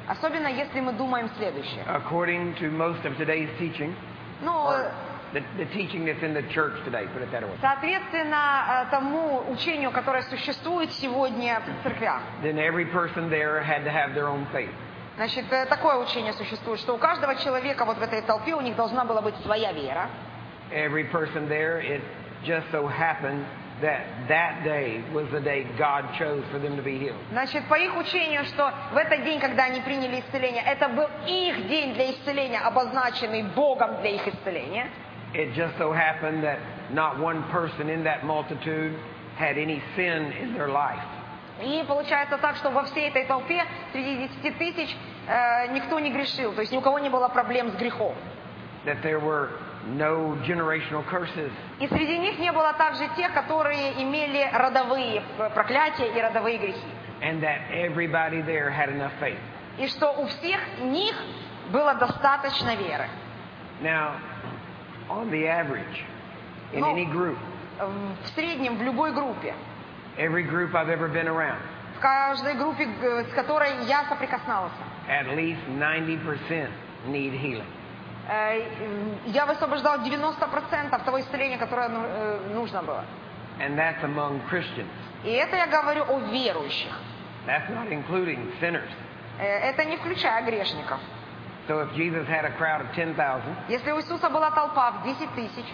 Особенно если мы думаем следующее. According to most of today's teaching, Ну, or the, the teaching that's in the church today, put it that way, соответственно, тому учению, которое существует сегодня в церквях, then every person there had to have their own faith. значит, такое учение существует, что у каждого человека вот в этой толпе у них должна была быть своя вера. Every person there, it just so happened that that day was the day God chose for them to be healed. Значит, по их учению, что в этот день, когда они приняли исцеление, это был их день для исцеления, обозначенный Богом для их исцеления. It just so happened that not one person in that multitude had any sin in their life. И получается так, что во всей этой толпе, среди десяти тысяч, э, никто не грешил, то есть ни у кого не было проблем с грехом. That there were no generational curses. И среди них не было также тех, которые имели родовые проклятия и родовые грехи. And that everybody there had enough faith. И что у всех них было достаточно веры. Now, on the average, in Ну, any group, в среднем в любой группе, every group I've ever been around, в каждой группе, с которой я соприкасался, at least ninety percent need healing. э, я высвобождал девяносто процентов того исцеления, которое ну, э, нужно было. And that's among Christians. И это я говорю о верующих. That's not including sinners. Э, это не включая грешников. So if Jesus had a crowd of ten thousand Если у Иисуса была толпа в десять тысяч,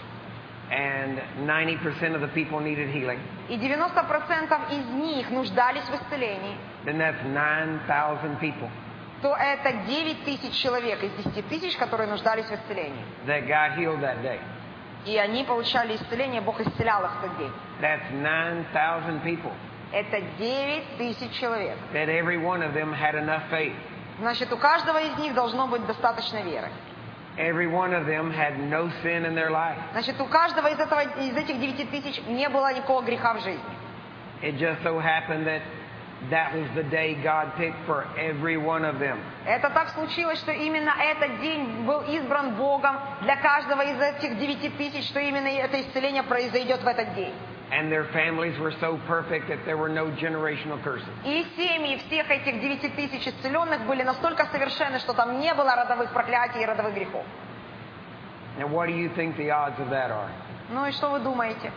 and ninety percent of the people needed healing, и девяносто процентов из них нуждались в исцелении, then that's nine thousand people то это девять тысяч человек из десяти тысяч, которые нуждались в исцелении. that got healed that day. И они получали исцеление, Бог исцелял их в тот день. That's nine thousand people Это девять тысяч человек. that every one of them had enough faith. Значит, у каждого из них должно быть достаточно веры. Every one of them had no sin in their life. Значит, у каждого из, этого, из этих девяти тысяч не было никакого греха в жизни. It just so happened that that was the day God picked for every one of them. Это так случилось, что именно этот день был избран Богом для каждого из этих девяти тысяч, что именно это исцеление произойдет в этот день. And their families were so perfect that there were no generational curses. И семьи всех этих девяти тысяч исцеленных были настолько совершенны, что там не было родовых проклятий и родовых грехов. Now, what do you think the odds of that are? Ну и что вы думаете?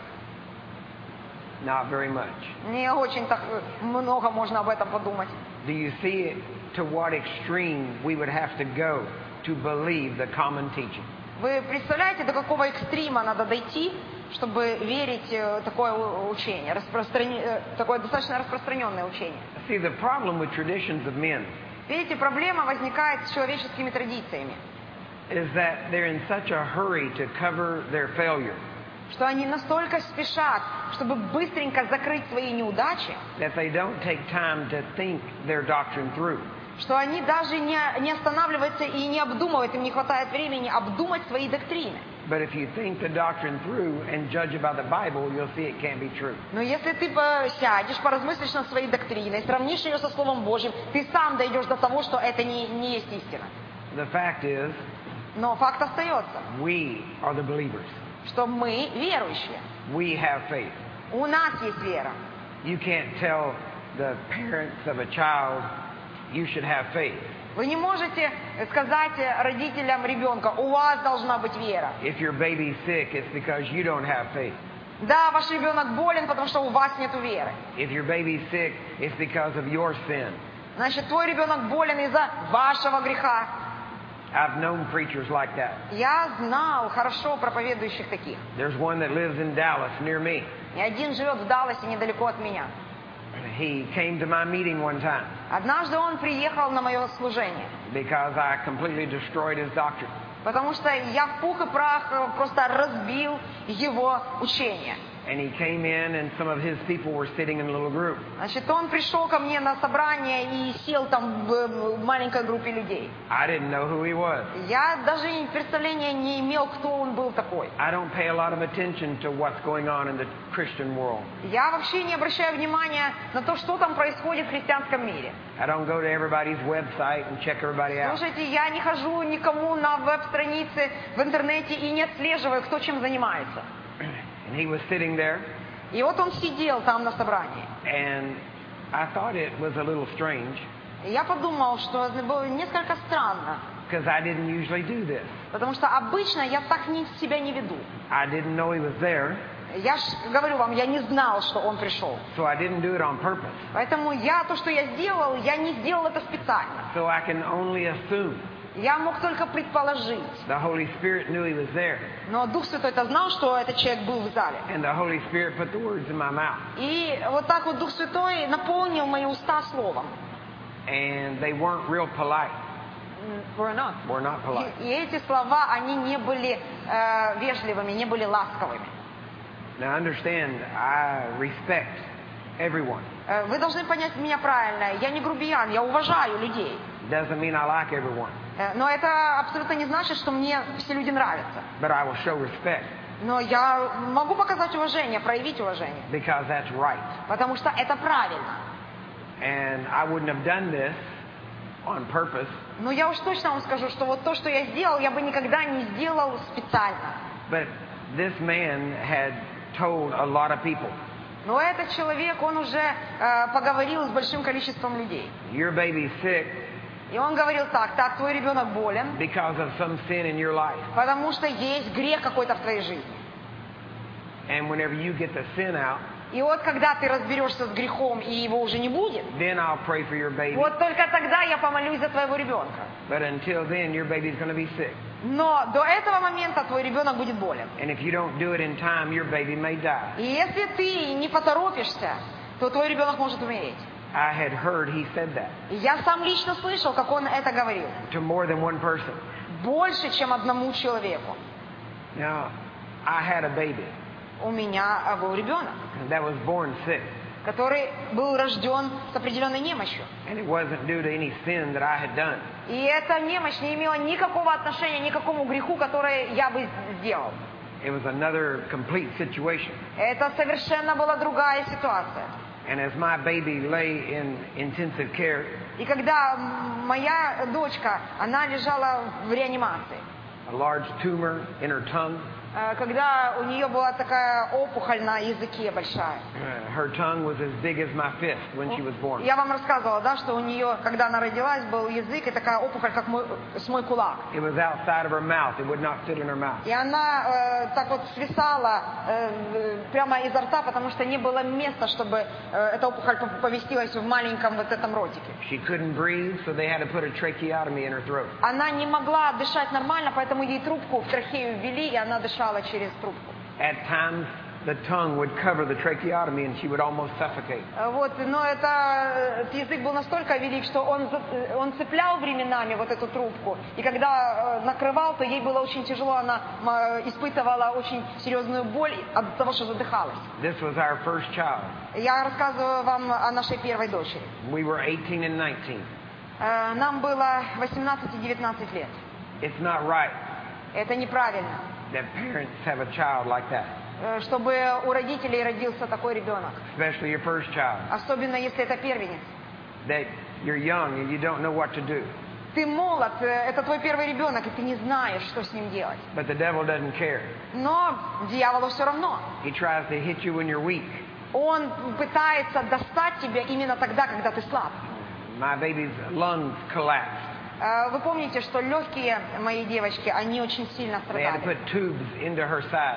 Not very much. Не очень так много можно об этом подумать. Do you see it to what extreme we would have to go to believe the common teaching? Вы представляете, до какого экстрима надо дойти, чтобы верить в такое учение, распростран... такое достаточно распространенное учение? See, the problem with traditions of men Видите, проблема возникает с человеческими традициями, is that they're in such a hurry to cover their failure что они настолько спешат, чтобы быстренько закрыть свои неудачи, that they don't take time to think their doctrine through. что они даже не, не останавливаются и не обдумывают, им не хватает времени обдумать свои доктрины. But if you think the doctrine through and judge about the Bible, you'll see it can't be true. Но если ты сядешь, поразмыслишь над своей доктриной, сравнишь ее со Словом Божьим, ты сам дойдешь до того, что это не, не есть истина. The fact is, Но факт остается, we are the believers. что мы верующие. We have faith. У нас есть вера. You can't tell the parents of a child, you should have faith. Вы не можете сказать родителям ребенка, у вас должна быть вера. If your baby's sick, it's because you don't have faith. Да, ваш ребенок болен, потому что у вас нет веры. If your baby's sick, it's because of your sin. Значит, твой ребенок болен из-за вашего греха. I've known preachers like that. Я знал хорошо проповедующих таких. There's one that lives in Dallas near me. И один живет в Далласе, недалеко от меня. He came to my meeting one time Однажды он приехал на мое служение, because I completely destroyed his doctrine. потому что я в пух и прах просто разбил его учение. And he came in, and some of his people were sitting in a little group. Значит, он пришел ко мне на собрание и сел там в маленькой группе людей. I didn't know who he was. Я даже представления не имел, кто он был такой. I don't pay a lot of attention to what's going on in the Christian world. Я вообще не обращаю внимания на то, что там происходит в христианском мире. I don't go to everybody's website and check everybody out. Слушайте, я не хожу никому на веб-страницы в интернете и не отслеживаю, кто чем занимается. And he was sitting there, И вот он сидел там на собрании. and I thought it was a little strange И я подумал, что это было несколько странно, because I didn't usually do this. потому что обычно я так не, себя не веду. I didn't know he was there, Я ж говорю вам, я не знал, что он пришел. so I didn't do it on purpose. Поэтому я то, что я сделал, я не сделал это специально. So I can only assume. Я мог только предположить. The Holy Spirit knew he was there, Но Дух Святой-то знал, что этот человек был в зале. and the Holy Spirit put the words in my mouth, И вот так вот Дух Святой наполнил мои уста словом. and they weren't real polite. We're not. We're not И, polite. и эти слова, они не были э, вежливыми, не были ласковыми. Now understand, I respect everyone. Э, Вы должны понять меня правильно. Я не грубиян, я уважаю людей. Doesn't mean I like everyone, Э, Но это абсолютно не значит, что мне все люди нравятся. but I will show respect Но я могу показать уважение, проявить уважение. because that's right. Потому что это правильно. And I wouldn't have done this on purpose, Но я уж точно вам скажу, что вот то, что я сделал, я бы никогда не сделал специально. but this man had told a lot of people, Но этот человек, он уже э, поговорил с большим количеством людей. your baby's sick И он говорил так: так, твой ребенок болен, because of some sin in your life. потому что есть грех какой-то в твоей жизни. And whenever you get the sin out, И вот когда ты разберешься с грехом, и его уже не будет, then I'll pray for your baby. вот только тогда я помолюсь за твоего ребенка. But until then, your baby's going to be sick. Но до этого момента твой ребенок будет болен. And if you don't do it in time, your baby may die. И если ты не поторопишься, то твой ребенок может умереть. I had heard he said that И я сам лично слышал, как он это говорил. to more than one person. Больше, чем одному человеку. Now, I had a baby У меня а, был ребенок, that was born sick. который был рожден с определенной немощью. And it wasn't due to any sin that I had done. И эта немощь не имела никакого отношения ни к какому греху, который я бы сделал. It was another complete situation. Это совершенно была другая ситуация. And as my baby lay in intensive care, И когда м, моя дочка, она лежала в реанимации, a large tumor in her tongue, э, когда у нее была такая опухоль на языке большая. uh, her tongue was as big as my fist when she was born. Я вам рассказывала, да, что у нее, когда она родилась, был язык и такая опухоль, как мой, с мой кулак. It was outside of her mouth. It would not fit in her mouth. И она э, так вот свисала э, прямо изо рта, потому что не было места, чтобы э, эта опухоль поместилась в маленьком вот этом ротике. She couldn't breathe, so they had to put a tracheotomy in her throat. Она не могла дышать нормально, поэтому ей трубку в трахею ввели, и она дышала через трубку. At times, the tongue would cover the tracheotomy and she would almost suffocate. Э, Вот, но это, этот язык был настолько велик, что он, за- он цеплял временами вот эту трубку. И когда э, накрывал, то ей было очень тяжело, она м, испытывала очень серьезную боль от того, что задыхалась. This was our first child. Я рассказываю вам о нашей первой дочери. We were eighteen and nineteen. Э, Нам было восемнадцать и девятнадцать лет. It's not right Это неправильно, that parents have a child like that, э, чтобы у родителей родился такой ребенок. especially your first child, Особенно, если это первенец. that you're young and you don't know what to do. Ты молод, э, это твой первый ребенок, и ты не знаешь, что с ним делать. But the devil doesn't care. Но дьяволу все равно. He tries to hit you when you're weak. Он пытается достать тебя именно тогда, когда ты слаб. My baby's lungs collapsed. Э, Вы помните, что легкие моей девочки, они очень сильно They had to страдали. put tubes into her side.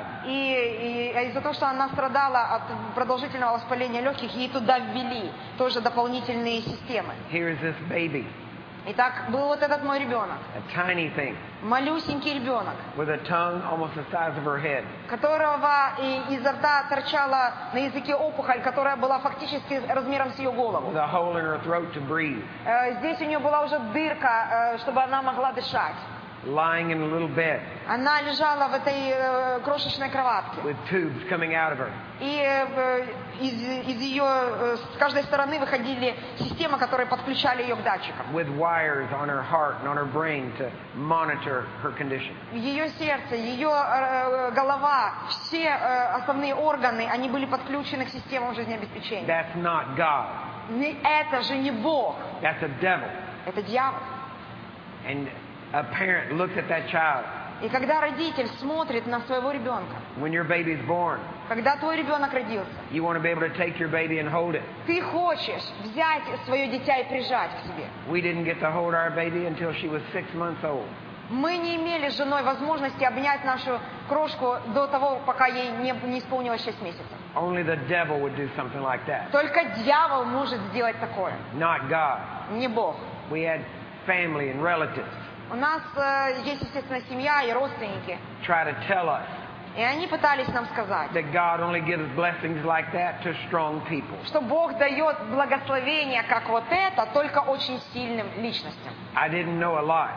И, и из-за того, что она страдала от продолжительного воспаления легких, ей туда ввели тоже дополнительные системы. Here is this baby, Итак, был вот этот мой ребенок, a tiny thing, малюсенький ребенок, with a tongue almost the size of her head. которого и- изо рта торчала на языке опухоль, которая была фактически размером с ее голову. With a hole in her throat to breathe, Э, Здесь у нее была уже дырка, э, чтобы она могла дышать. lying in a little bed Она лежала в этой э, крошечной кроватке. with tubes coming out of her. И э, из, из ее, э, с каждой стороны выходили системы, которые подключали ее к датчикам. With wires on her heart and on her brain to monitor her condition. Ее сердце, ее э, голова, все э, основные органы, они были подключены к системам жизнеобеспечения. That's not God. Не- Это же не Бог, That's a devil. это дьявол. And a parent looked at that child И когда родитель смотрит на своего ребенка, when your baby's born, когда твой ребенок родился, you want to be able to take your baby and hold it. ты хочешь взять свое дитя и прижать к себе. We didn't get to hold our baby until she was six months old. Мы не имели с женой возможности обнять нашу крошку до того, пока ей не, не исполнилось шесть месяцев. Only the devil would do something like that. Только дьявол может сделать такое, Not God. не Бог. We had family and relatives У нас э, есть, естественно, семья и родственники. try to tell us И они пытались нам сказать, that God only gives blessings like that to strong people. что Бог дает благословение, как вот это, только очень сильным личностям. I didn't know a lot,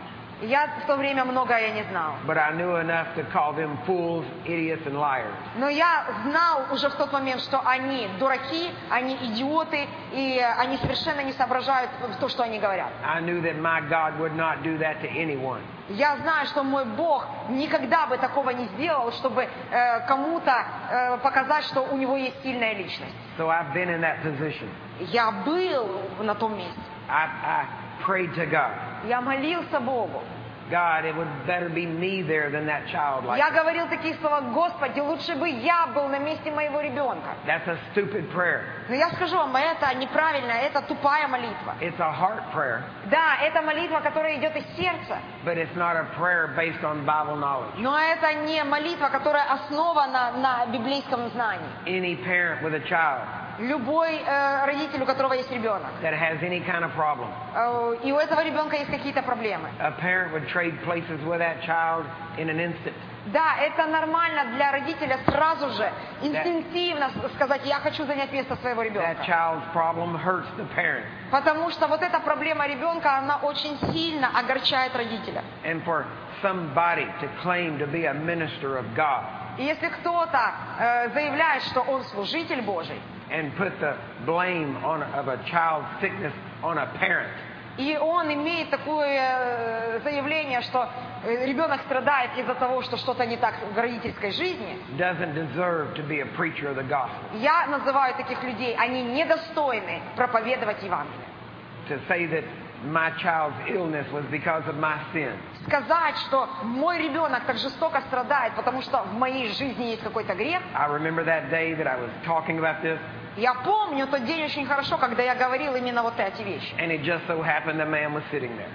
Я в то время многое не знал. but I knew enough to call them fools, idiots, and liars. Но я знал уже в тот момент, что они дураки, они идиоты, и они совершенно не соображают в то, что они говорят. I knew that my God would not do that to anyone. Я знаю, что мой Бог никогда бы такого не сделал, чтобы э, кому-то э, показать, что у него есть сильная личность. So I've been in that position. Я был на том месте. I, I prayed to God. Я молился Богу. God, it would better be me there than that child like Я that. говорил такие слова: Господи, лучше бы я был на месте моего ребенка. That's a stupid prayer. Но я скажу вам, это неправильно, это тупая молитва. It's a heart prayer, Да, это молитва, которая идет из сердца, but it's not a prayer based on Bible knowledge. но это не молитва, которая основана на библейском знании. Any parent with a child Любой э, родитель, у которого есть ребенок, that has any kind of problem, э, и у этого ребенка есть какие-то проблемы. a parent would trade places with that child in an instant. Да, это нормально для родителя сразу же, инстинктивно сказать: я хочу занять место своего That ребенка. child's problem hurts the parent. Потому что вот эта проблема ребенка, она очень сильно огорчает родителя. And for somebody to claim to be a minister of God И если кто-то э, заявляет, что он служитель Божий, and put the blame on, of a child's sickness on a parent, и он имеет такое э, заявление, что э, ребенок страдает из-за того, что что-то не так в родительской жизни, doesn't deserve to be a preacher of the gospel. я называю таких людей, они недостойны проповедовать Евангелие. To say that my child's illness was because of my sin. Сказать, что мой ребенок так жестоко страдает, потому что в моей жизни есть какой-то грех. I remember that day that I was talking about this, Я помню тот день очень хорошо, когда я говорил именно вот эти вещи. and it just so happened a man was sitting there.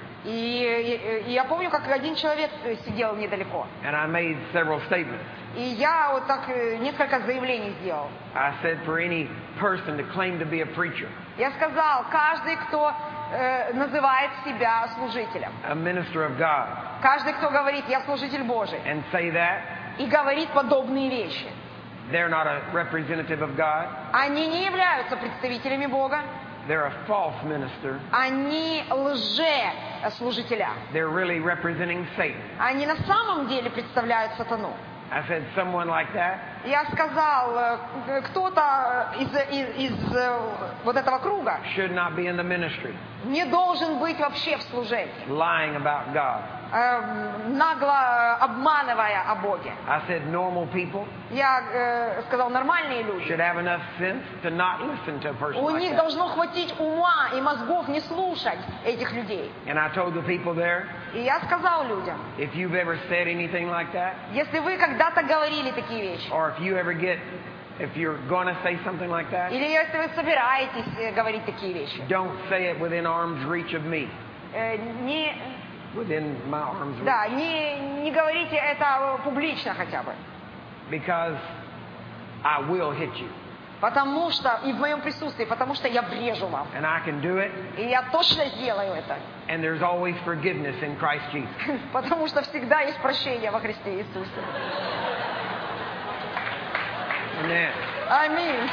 И, и- и я помню, как один человек сидел недалеко. And I made several statements. И я вот так э, несколько заявлений сделал. I said for any person to claim to be a preacher, Я сказал: каждый, кто э, называет себя служителем, a minister of God, каждый, кто говорит: я служитель Божий, and say that, и говорит подобные вещи, they're not a representative of God. они не являются представителями Бога, They're a false minister. они лже-служителя. They're really representing Satan. Они на самом деле представляют сатану. I said someone like that Я сказал, э, кто-то из, из- из, э, вот этого круга should not be in the ministry, не должен быть вообще в служении, lying about God. э, нагло обманывая о Боге. I said normal people Я э, сказал, нормальные люди, should have enough sense to not listen to a person у like них that. должно хватить ума и мозгов не слушать этих людей. And I told the people there, И я сказал людям: if you've ever said anything like that, если вы когда-то говорили такие вещи, or if you ever get, if you're going to say something like that, или если вы собираетесь э, говорить такие вещи, don't say it within arm's reach of me, э, не, within my arm's reach, да, не, не говорите это публично хотя бы. because I will hit you, Потому что, и в моем присутствии, потому что я врежу вам. and I can do it, И я точно сделаю это. and there's always forgiveness in Christ Jesus. Потому что всегда есть прощение во Христе Иисусе. Amen. Аминь.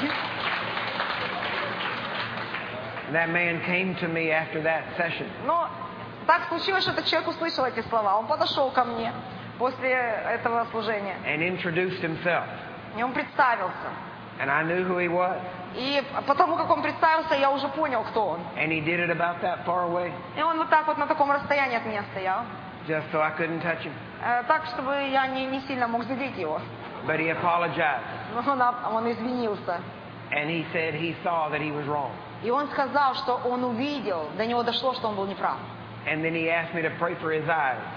That man came to me after that session, Но так случилось, что этот человек услышал эти слова. Он подошел ко мне после этого служения. and introduced himself, И он представился. and I knew who he was, И потому как он представился, я уже понял, кто он. and he did it about that far away, И он вот так вот на таком расстоянии от меня стоял. just so I couldn't touch him. Э, Так, чтобы я не, не сильно мог задеть его. But he apologized, Но он, об- он извинился. and he said he saw that he was wrong. И он сказал, что он увидел, до него дошло, что он был неправ. And then he asked me to pray for his eyes.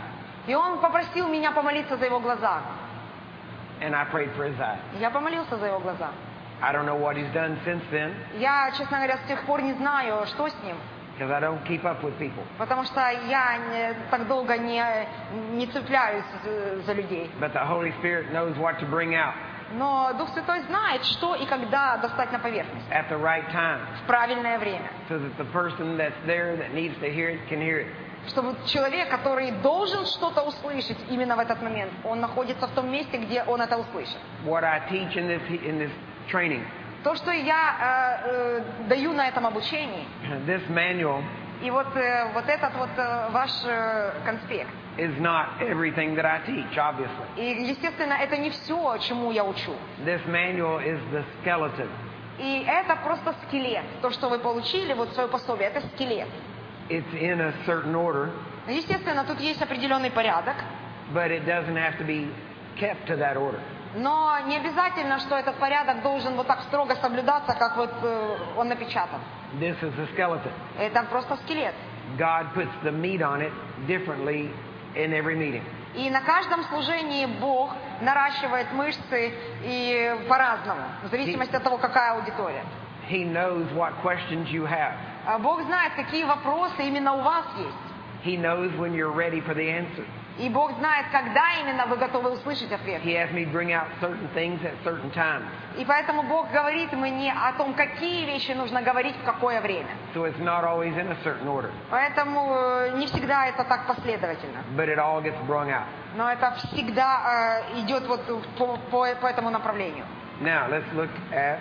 И он попросил меня помолиться за его глаза. And I prayed for his eyes. Я помолился за его глаза. I don't know what he's done since then, Я, честно говоря, с тех пор не знаю, что с ним. because I don't keep up with people. Потому что я не- так долго не, не цепляюсь за- за людей. But the Holy Spirit knows what to bring out Но Дух Святой знает, что и когда достать на поверхность. at the right time, В правильное время. so that the person that's there that needs to hear it can hear it. Чтобы человек, который должен что-то услышать именно в этот момент, он находится в том месте, где он это услышит. What I teach in this in this training, То, что я э, э, даю на этом обучении, this manual и вот, э, вот этот вот э, ваш э, конспект, is not everything that I teach, obviously. и, естественно, это не все, чему я учу. This manual is the skeleton. И это просто скелет. То, что вы получили, вот свое пособие, это скелет. It's in a certain order, Естественно, тут есть определенный порядок, but it doesn't have to be kept to that order. но не обязательно, что этот порядок должен вот так строго соблюдаться, как вот э, он напечатан. This is the skeleton. Это просто скелет. God puts the meat on it differently in every meeting. И на каждом служении Бог наращивает мышцы и по-разному, в зависимости от того, какая аудитория. He knows what questions you have. А Бог знает, какие вопросы именно у вас есть. He knows when you're ready for the answer. И Бог знает, когда именно вы готовы услышать ответ. He has me bring out certain things at certain times. И поэтому Бог говорит мне о том, какие вещи нужно говорить в какое время. So it's not always in a certain order, Поэтому э, не всегда это так последовательно. but it all gets brung out. Но это всегда э, идет вот по, по, по этому направлению. Now, let's look at...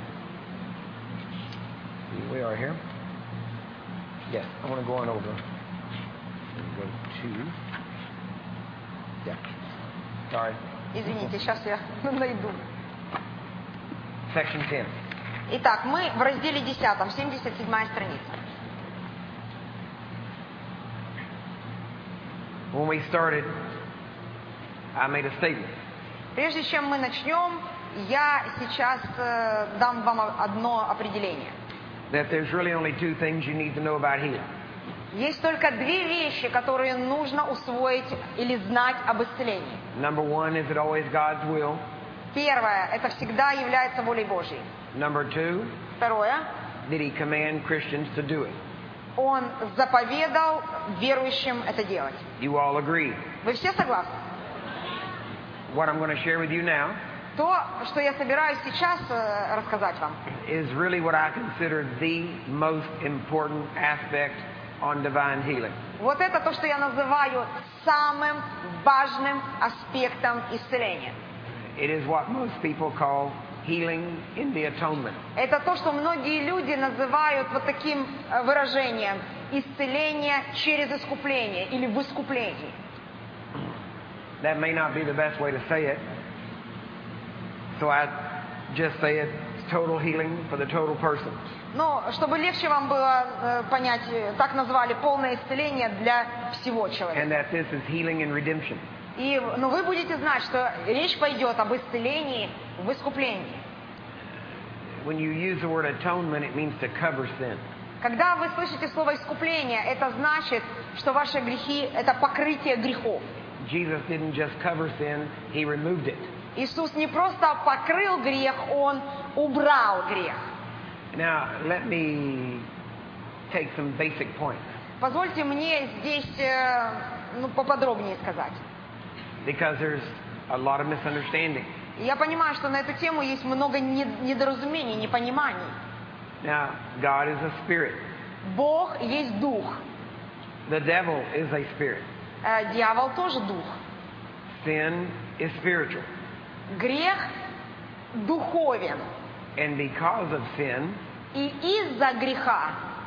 We are here. Yes, I want to go on over. Go to... Yeah. Sorry. Извините, сейчас я найду. Section ten. Итак, мы в разделе десятом, семьдесят седьмая страница. When we started, I made a statement. Прежде чем мы начнем, я сейчас э, дам вам одно определение. That there's really only two things you need to know about healing. Есть только две вещи, которые нужно усвоить или знать об исцелении. Number one, is it always God's will? Первое, это всегда является волей Божьей. Number two, Второе, did he command Christians to do it? Он заповедал верующим это делать. You all agree. Вы все согласны? What I'm going to share with you now То, что я собираюсь сейчас э, рассказать вам, is really what I consider the most important aspect on divine healing. вот это то, что я называю самым важным аспектом исцеления. It is what most people call healing in the atonement. Это то, что многие люди называют вот таким э, выражением исцеление через искупление или в искуплении. That may not be the best way to say it. So I just say it's total healing for the total person. Но чтобы легче вам было э, понять, э, так назвали полное исцеление для всего человека. And that this is healing and redemption. И, но вы будете знать, что речь пойдет об исцелении в искуплении. When you use the word atonement, it means to cover sin. Когда вы слышите слово искупление, это значит, что ваши грехи – это покрытие грехов. Jesus didn't just cover sin, he removed it. Иисус не просто покрыл грех, Он убрал грех. Now, let me take some basic points. Позвольте мне здесь э, ну, поподробнее сказать. Because there's a lot of misunderstanding. Я понимаю, что на эту тему есть много недоразумений, непониманий. Now, God is a spirit. Бог есть дух. The devil is a spirit. Э, Дьявол тоже дух. Sin is spiritual. Грех духовен. And because of sin, И из-за греха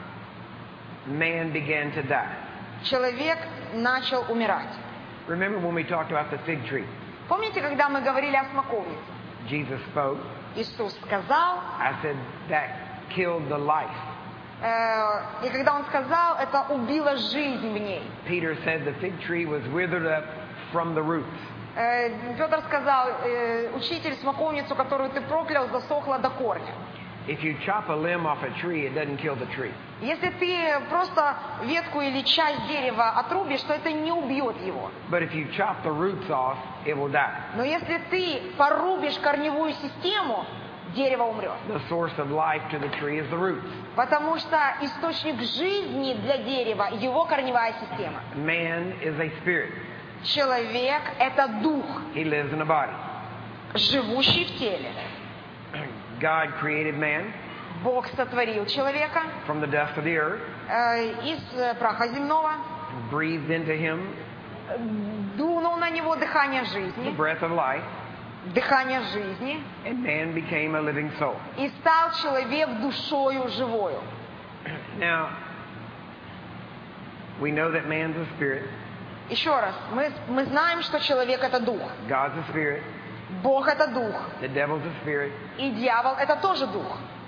man began to die. человек начал умирать. Remember when we talked about the fig tree? Помните, когда мы говорили о смоковнице? Jesus spoke. Иисус сказал, I said that killed the life. э, и когда Он сказал, это убило жизнь в ней. Peter said the fig tree was withered up from the roots. Э, Петр сказал, э, учитель, смоковницу, которую ты проклял, засохла до корня. If you chop a limb off a tree, it doesn't kill the tree. Если ты просто ветку или часть дерева отрубишь, то это не убьет его. But if you chop the roots off, it will die. Но если ты порубишь корневую систему, дерево умрет. The source of life to the tree is the roots. Потому что источник жизни для дерева – его корневая система. Man is a spirit. Человек – это дух, He lives in a body. живущий в теле. God created man Бог сотворил человека from the dust of the earth, э, из э, праха земного, breathed into him дунул на него дыхание the жизни, breath of life, дыхание жизни, and man became a living soul. и стал человек душою живою. Now, we know that man's a spirit. Еще раз, мы, мы знаем, что человек – это дух, God's a spirit. Бог – это дух, The devil's a spirit. и дьявол – это тоже дух.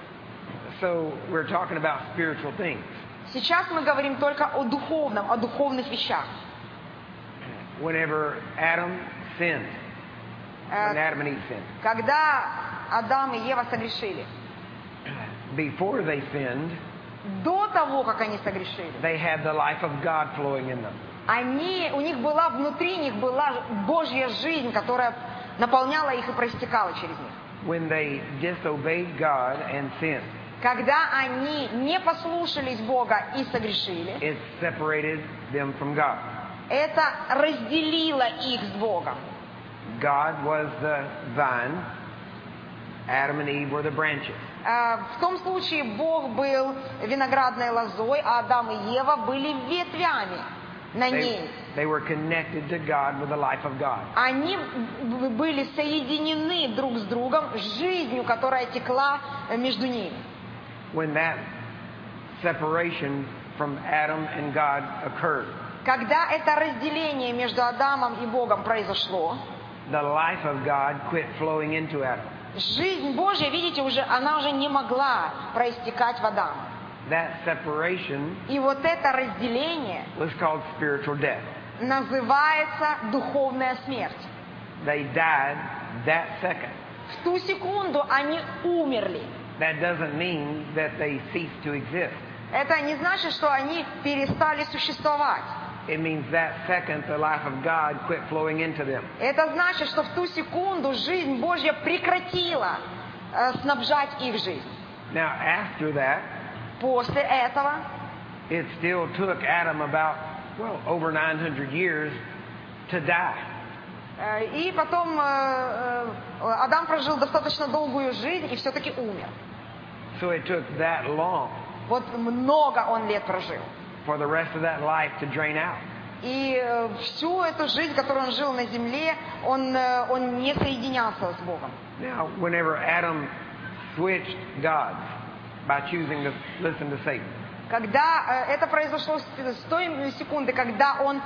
So we're talking about spiritual things. Сейчас мы говорим только о духовном, о духовных вещах. Whenever Adam sinned, when Э, Adam and Eve sinned, Когда Адам и Ева согрешили, before they sinned, до того, как они согрешили, they had the life of God flowing in them. они, у них была внутри них была Божья жизнь, которая наполняла их и проистекала через них. When they disobeyed God and sinned, Когда они не послушались Бога и согрешили, it separated them from God. это разделило их с Богом. God was the vine, Adam and Eve were the branches. Э, В том случае Бог был виноградной лозой, а Адам и Ева были ветвями на They, ней. they were connected to God with the life of God. Они б- были соединены друг с другом жизнью, которая текла э, между ними. When that separation from Adam and God occurred, Когда это разделение между Адамом и Богом произошло, the life of God quit flowing into Adam. жизнь Божья, видите, уже она уже не могла проистекать в Адама. That separation И вот это разделение was called spiritual death. называется духовная смерть. They died that second. В ту секунду они умерли. That doesn't mean that they ceased to exist. Это не значит, что они перестали существовать. It means that second the life of God quit flowing into them. Это значит, что в ту секунду жизнь Божья прекратила э, снабжать их жизнь. Now, after that, После этого it still took Adam about, well, over nine hundred years to die. э, и потом э, э, Адам прожил достаточно долгую жизнь и все-таки умер. So it took that long Вот много он лет прожил. for the rest of that life to drain out. И э, всю эту жизнь, которую он жил на земле, он, э, он не соединялся с Богом. Now, whenever Adam switched gods by choosing to listen to Satan, Когда э, это произошло с, с той секунды, когда он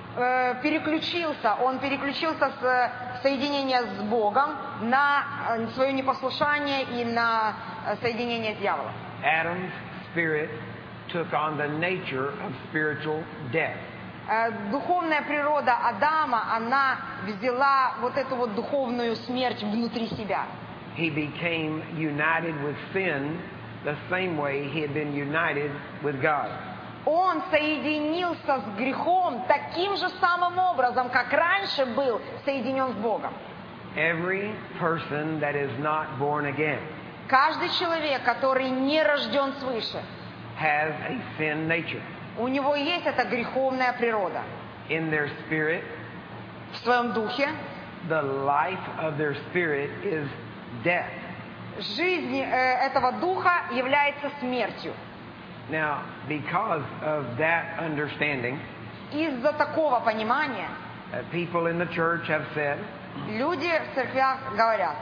э, переключился, он переключился с э, соединения с Богом на э, свое непослушание и на э, соединение с дьяволом. Adam's spirit took on the nature of spiritual death. Э, Духовная природа Адама, она взяла вот эту вот духовную смерть внутри себя. He became united with sin the same way he had been united with God. Он соединился с грехом таким же самым образом, как раньше был соединен с Богом. Every person that is not born again Каждый человек, который не рожден свыше, has a sin nature. у него есть эта греховная природа. In their spirit, В своем духе the life of their spirit is death. жизнь э, этого духа является смертью. Now, because of that understanding, Из-за такого понимания uh, people in the church have said, люди в церквях говорят,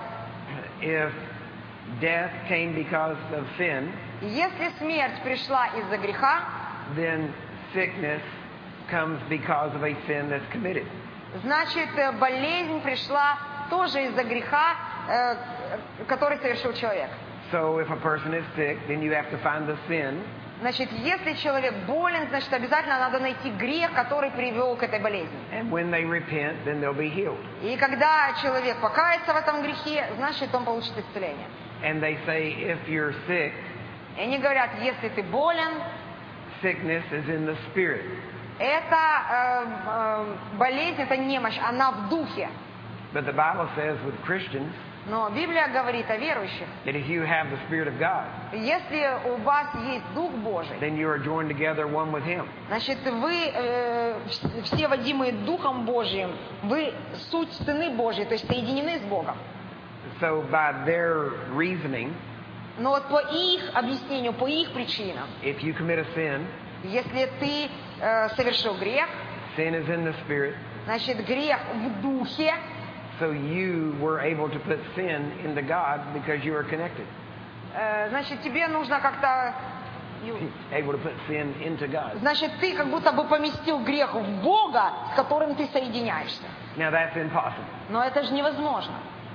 if death came because of sin, если смерть пришла из-за греха, then sickness comes because of a sin that's committed. значит, э, болезнь пришла тоже из-за греха, э, который совершил человек. So if a person is sick, then you have to find the sin, Значит, если человек болен, значит, обязательно надо найти грех, который привел к этой болезни. and when they repent, then they'll be healed. И когда человек покается в этом грехе, значит, он получит исцеление. And they say if you're sick, И они говорят, если ты болен, sickness is in the spirit. это э, э, болезнь, это немощь, она в духе. But the Bible says with Christians Но Библия говорит о верующих. that if you have the Spirit of God, Если у вас есть Дух Божий, then you are joined together one with Him. значит, вы э, все водимые Духом Божьим, вы суть сыны Божьи, то есть соединены с Богом. So by their reasoning, Но вот по их объяснению, по их причинам, if you commit a sin, если ты э, совершил грех, sin is in the Spirit, значит, грех в Духе, so you were able to put sin into God because you are connected. э, значит, тебе нужно как-то... Able to put sin into God. Значит, ты как будто бы поместил грех в Бога, с которым ты соединяешься. Now that's impossible. Но это же невозможно.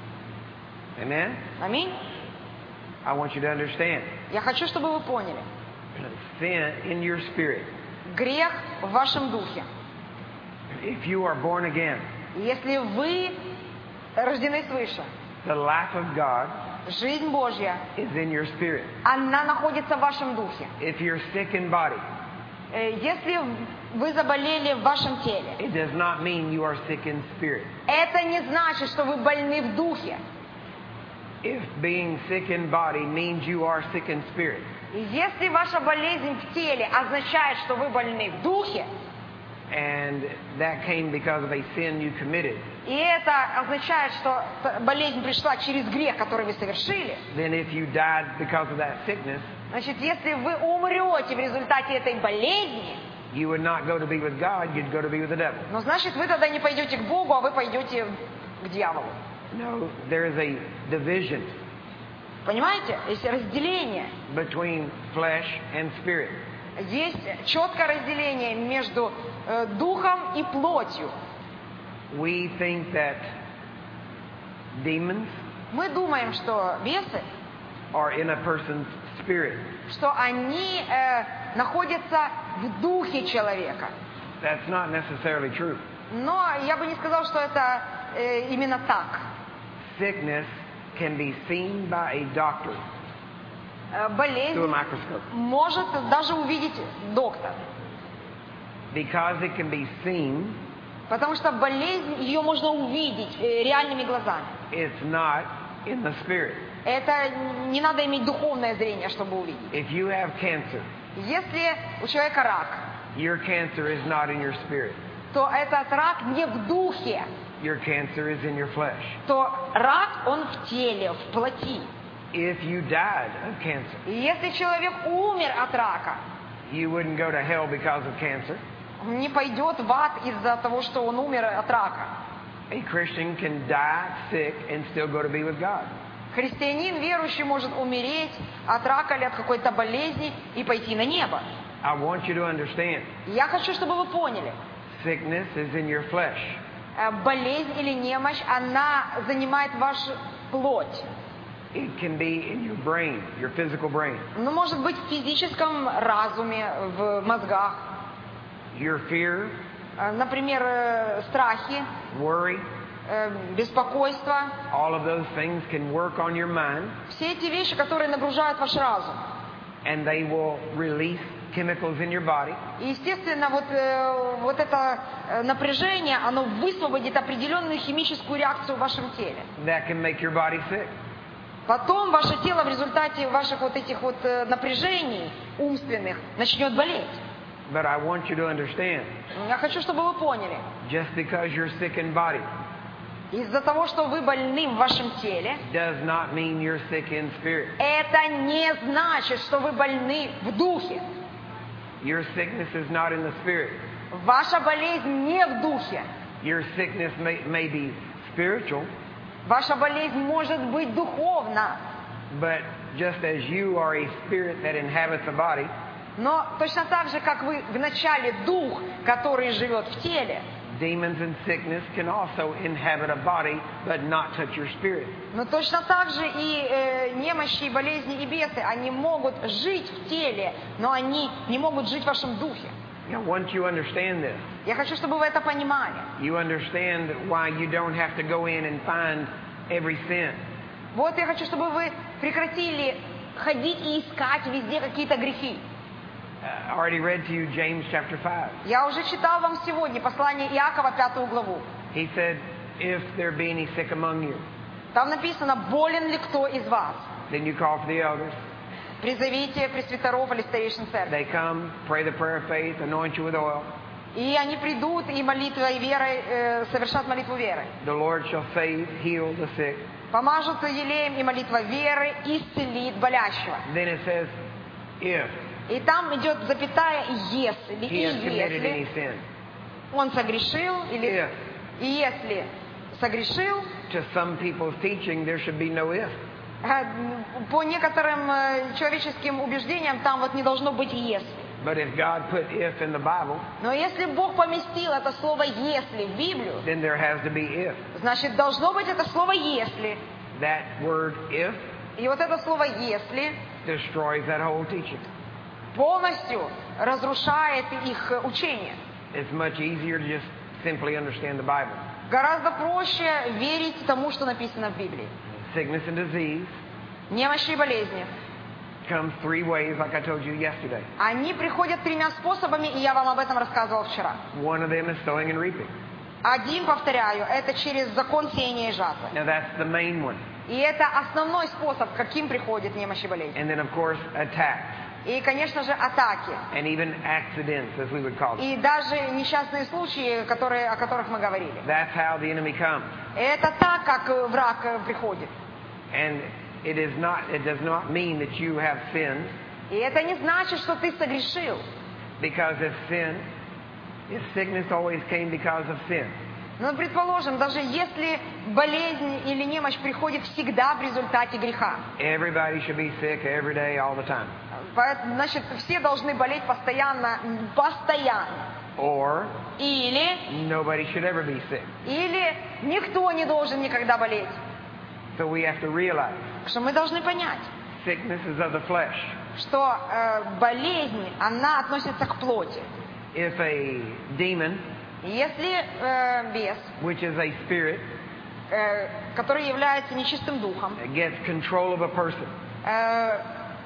Amen? Аминь. I want you to understand. Я хочу, чтобы вы поняли. Sin in your spirit. Грех в вашем духе. If you are born again, Если вы рождены свыше, the life of God жизнь Божья, is in your spirit. она находится в вашем духе. If you're sick in body, Э, Если вы заболели в вашем теле, it does not mean you are sick in spirit. это не значит, что вы больны в духе. If being sick in body means you are sick in spirit, И Если ваша болезнь в теле означает, что вы больны в духе, and that came because of a sin you committed, и это означает, что болезнь пришла через грех, который вы совершили, then if you died because of that sickness, значит, если вы умрете в результате этой болезни, you would not go to be with God, you'd go to be with the devil. ну, значит, вы тогда не пойдете к Богу, а вы пойдете к дьяволу. No, there is a division Понимаете? Есть разделение. between flesh and spirit. Есть четкое разделение между э, духом и плотью. We think that demons Мы думаем, что бесы, are in a person's spirit. что они э, находятся в духе человека. That's not necessarily true. Но я бы не сказал, что это э, именно так. Sickness can be seen by a doctor Э, through a болезнь microscope. может даже увидеть доктор. Because it can be seen, Потому что болезнь, ее можно увидеть э, реальными глазами. it's not in the spirit. Это не надо иметь духовное зрение, чтобы увидеть. If you have cancer, Если у человека рак, your cancer is not in your spirit. то этот рак не в духе, Your cancer is in your flesh. то рак, он в теле, в плоти. If you died of cancer, И если человек умер от рака, you wouldn't go to hell because of cancer. он не пойдет в ад из-за того, что он умер от рака. A Christian can die sick and still go to be with God. Христианин верующий может умереть от рака или от какой-то болезни и пойти на небо. I want you to understand, Я хочу, чтобы вы поняли, sickness is in your flesh. э, болезнь или немощь, она занимает вашу плоть. It can be in your brain, your physical brain. Ну, может быть, в физическом разуме, в мозгах. Your fear, Э, Например, э, страхи, worry, э, беспокойство. all of those things can work on your mind, Все эти вещи, которые нагружают ваш разум. and they will release chemicals in your body И, естественно, вот, э, вот это э, напряжение, оно высвободит определенную химическую реакцию в вашем теле. that can make your body sick. Потом ваше тело в результате ваших вот этих вот э, напряжений умственных начнет болеть. But I want you to understand, Я хочу, чтобы вы поняли. just because you're sick in body Из-за того, что вы больны в вашем теле, does not mean you're sick in spirit. это не значит, что вы больны в духе. Your sickness is not in the spirit. Ваша болезнь не в духе. Your sickness may, may be spiritual, Ваша болезнь может быть духовна. but just as you are a spirit that inhabits a body, Но точно так же, как вы в начале дух, который живет в теле, demons and sickness can also inhabit a body but not touch your spirit. но точно так же и э, немощи, и болезни, и бесы, они могут жить в теле, но они не могут жить в вашем духе. I want you to understand this. Я хочу, чтобы вы это понимали. You understand why you don't have to go in and find every sin. Вот я хочу, чтобы вы прекратили ходить и искать везде какие-то грехи. I already read to you James chapter five. Я уже читал вам сегодня послание Иакова, пятую главу. He said, if there be any sick among you, Там написано, болен ли кто из вас? then you call for the elders. Призовите пресвитеров или старейшин церкви. They come, pray the prayer of faith, anoint you with oil. И они придут и молитвой верой э, совершат молитву веры. The Lord shall save, heal the sick. Помажут елеем, и молитва веры исцелит болящего. Then it says, if И там идет запятая «если». he И has committed any если sin. он согрешил, или If. и если согрешил, To some people's teaching, there should be no if. э, по некоторым э, человеческим убеждениям там вот не должно быть «если». But if God put if in the Bible, Но если Бог поместил это слово «если» в Библию, then there has to be if. значит, должно быть это слово «если». That word if И вот это слово «если» destroys that whole teaching. полностью разрушает их э, учение. It's much easier to just simply understand the Bible. Гораздо проще верить тому, что написано в Библии. Sickness and disease Немощи и болезни. comes three ways, like I told you yesterday. Они приходят тремя способами, и я вам об этом рассказывал вчера. One of them is sowing and reaping. Один, повторяю, это через закон сеяния и жатвы. Now that's the main one. И это основной способ, каким приходит немощь и болезнь. And then, of course, attacks И, конечно же, атаки. and even accidents, as we would call them. И даже несчастные случаи, которые, о которых мы говорили. That's how the enemy comes. Это так, как враг э, приходит. And it is not. It does not mean that you have sinned, И это не значит, что ты согрешил. because if sin, if sickness always came because of sin, Но, предположим, даже если болезнь или немощь приходит всегда в результате греха, everybody should be sick every day, all the time. поэтому, значит, все должны болеть постоянно, постоянно. Or Или, nobody should ever be sick. или никто не должен никогда болеть. So we have to realize Что мы должны понять, sickness is of the flesh. что э, болезнь, она относится к плоти. If a demon, Если э, бес, which is a spirit, э, который является нечистым духом, gets control of a person, э,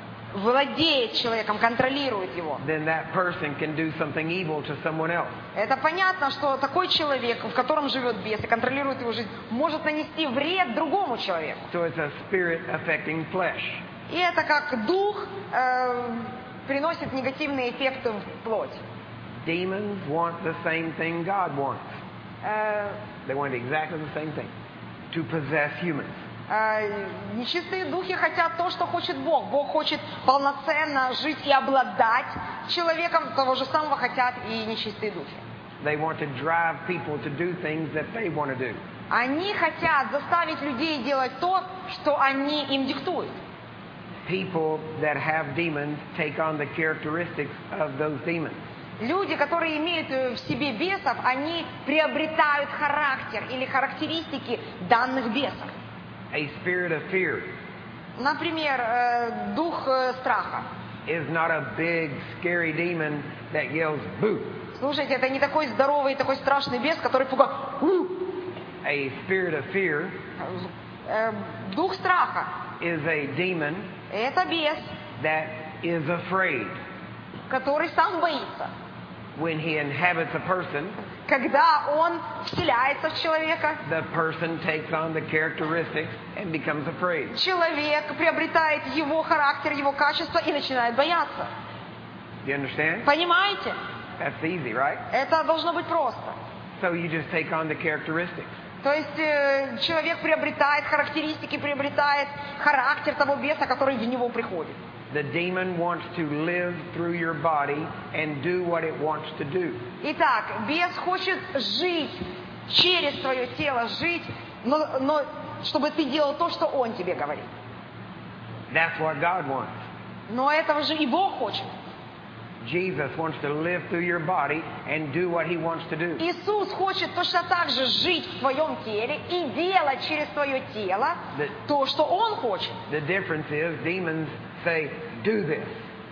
владеет человеком, контролирует его, then that person can do something evil to someone else. это понятно, что такой человек, в котором живет бес и контролирует его жизнь, может нанести вред другому человеку. So it's a spirit affecting flesh. И это как дух э, приносит негативные эффекты в плоть. Demons want the same thing God wants. Э, They want exactly the same thing. To possess humans. э, нечистые духи хотят то, что хочет Бог. Бог хочет полноценно жить и обладать человеком, того же самого хотят и нечистые духи. They want to drive people to do things that they want to do. Они хотят заставить людей делать то, что они им диктуют. People that have demons take on the characteristics of those demons. Люди, которые имеют в себе бесов, они приобретают характер или характеристики данных бесов. A spirit of fear Например, э, дух э, страха. is not a big, scary demon that yells boo. Слушайте, это не такой здоровый, такой страшный бес, который пугает. «У!» A spirit of fear Э, дух страха. is a demon Это бес, that is afraid. который сам боится. When he inhabits a person, Когда он вселяется в человека, the person takes on the characteristics and becomes afraid. человек приобретает его характер, его качество и начинает бояться. You understand? Понимаете? That's easy, right? Это должно быть просто. So you just take on the characteristics. То есть э, человек приобретает характеристики, приобретает характер того беса, который в него приходит. The demon wants to live through your body and do what it wants to do. Итак, бес хочет жить через твое тело, жить, но, но чтобы ты делал то, что он тебе говорит. That's what God wants. Но этого же и Бог хочет. Jesus wants to live through your body and do what he wants to do. Иисус хочет точно так же жить в твоем теле и делать через твое тело The- то, что Он хочет. The difference is demons say, do this.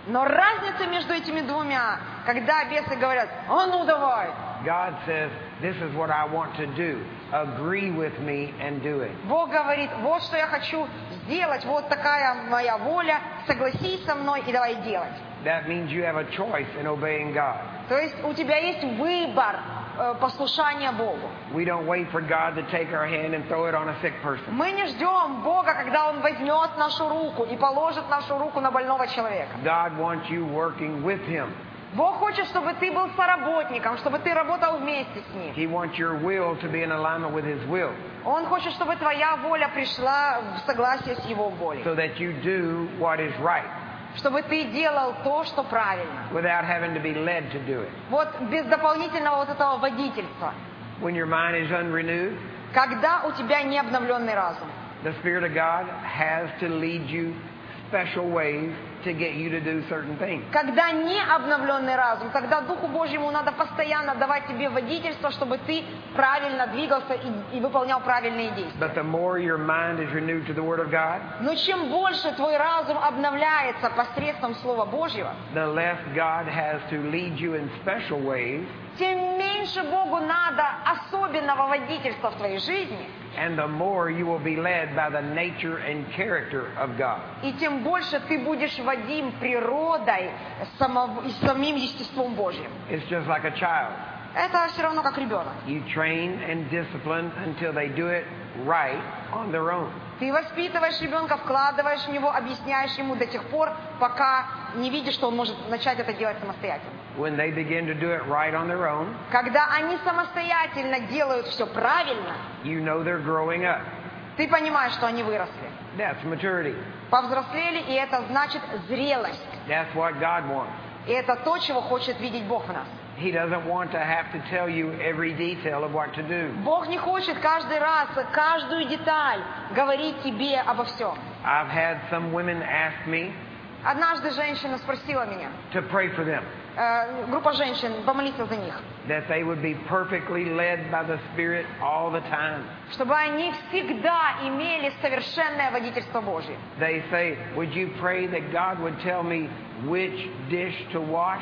Но разница между этими двумя, когда бесы говорят: а ну давай. God says, this is what I want to do. Agree with me and do it. Бог говорит: вот что я хочу сделать, вот такая моя воля, согласись со мной и давай делать. That means you have a choice in obeying God. То есть у тебя есть выбор э, послушания Богу. We don't wait for God to take our hand and throw it on a sick person. Мы не ждем Бога, когда Он возьмет нашу руку и положит нашу руку на больного человека. God wants you working with Him. Бог хочет, чтобы ты был соработником, чтобы ты работал вместе с Ним. He wants your will to be in alignment with His will. Он хочет, чтобы твоя воля пришла в согласие с Его волей. So that you do what is right. Чтобы ты делал то, что правильно. Without having to be led to do it. Вот без дополнительного вот этого водительства. When your mind is unrenewed, когда у тебя не обновленный разум, the Spirit of God has to lead you special ways to get you to do certain things. Когда не обновленный разум, тогда Духу Божьему надо постоянно давать тебе водительство, чтобы ты правильно двигался и, и выполнял правильные действия. But the more your mind is renewed to the Word of God, но чем больше твой разум обновляется посредством Слова Божьего, the less God has to lead you in special ways, тем меньше Богу надо особенного водительства в твоей жизни. And the more you will be led by the nature and character of God. И тем больше ты будешь водим природой самого, и самим естеством Божьим. It's just like a child. Это все равно как ребенок. You train and discipline until they do it right on their own. Ты воспитываешь ребенка, вкладываешь в него, объясняешь ему до тех пор, пока не видишь, что он может начать это делать самостоятельно. When they begin to do it right on their own, когда они самостоятельно делают все правильно, you know they're growing up. Ты понимаешь, что они выросли. That's maturity. Повзрослели, и это значит зрелость. That's what God wants. И это то, чего хочет видеть Бог в нас. He doesn't want to have to tell you every detail of what to do. Бог не хочет каждый раз, каждую деталь говорить тебе обо всем. I've had some women ask me Однажды женщина спросила меня, to pray for them, э, группа женщин, помолиться за них, that they would be perfectly led by the Spirit all the time. Чтобы они всегда имели совершенное водительство Божье. They say, would you pray that God would tell me which dish to wash?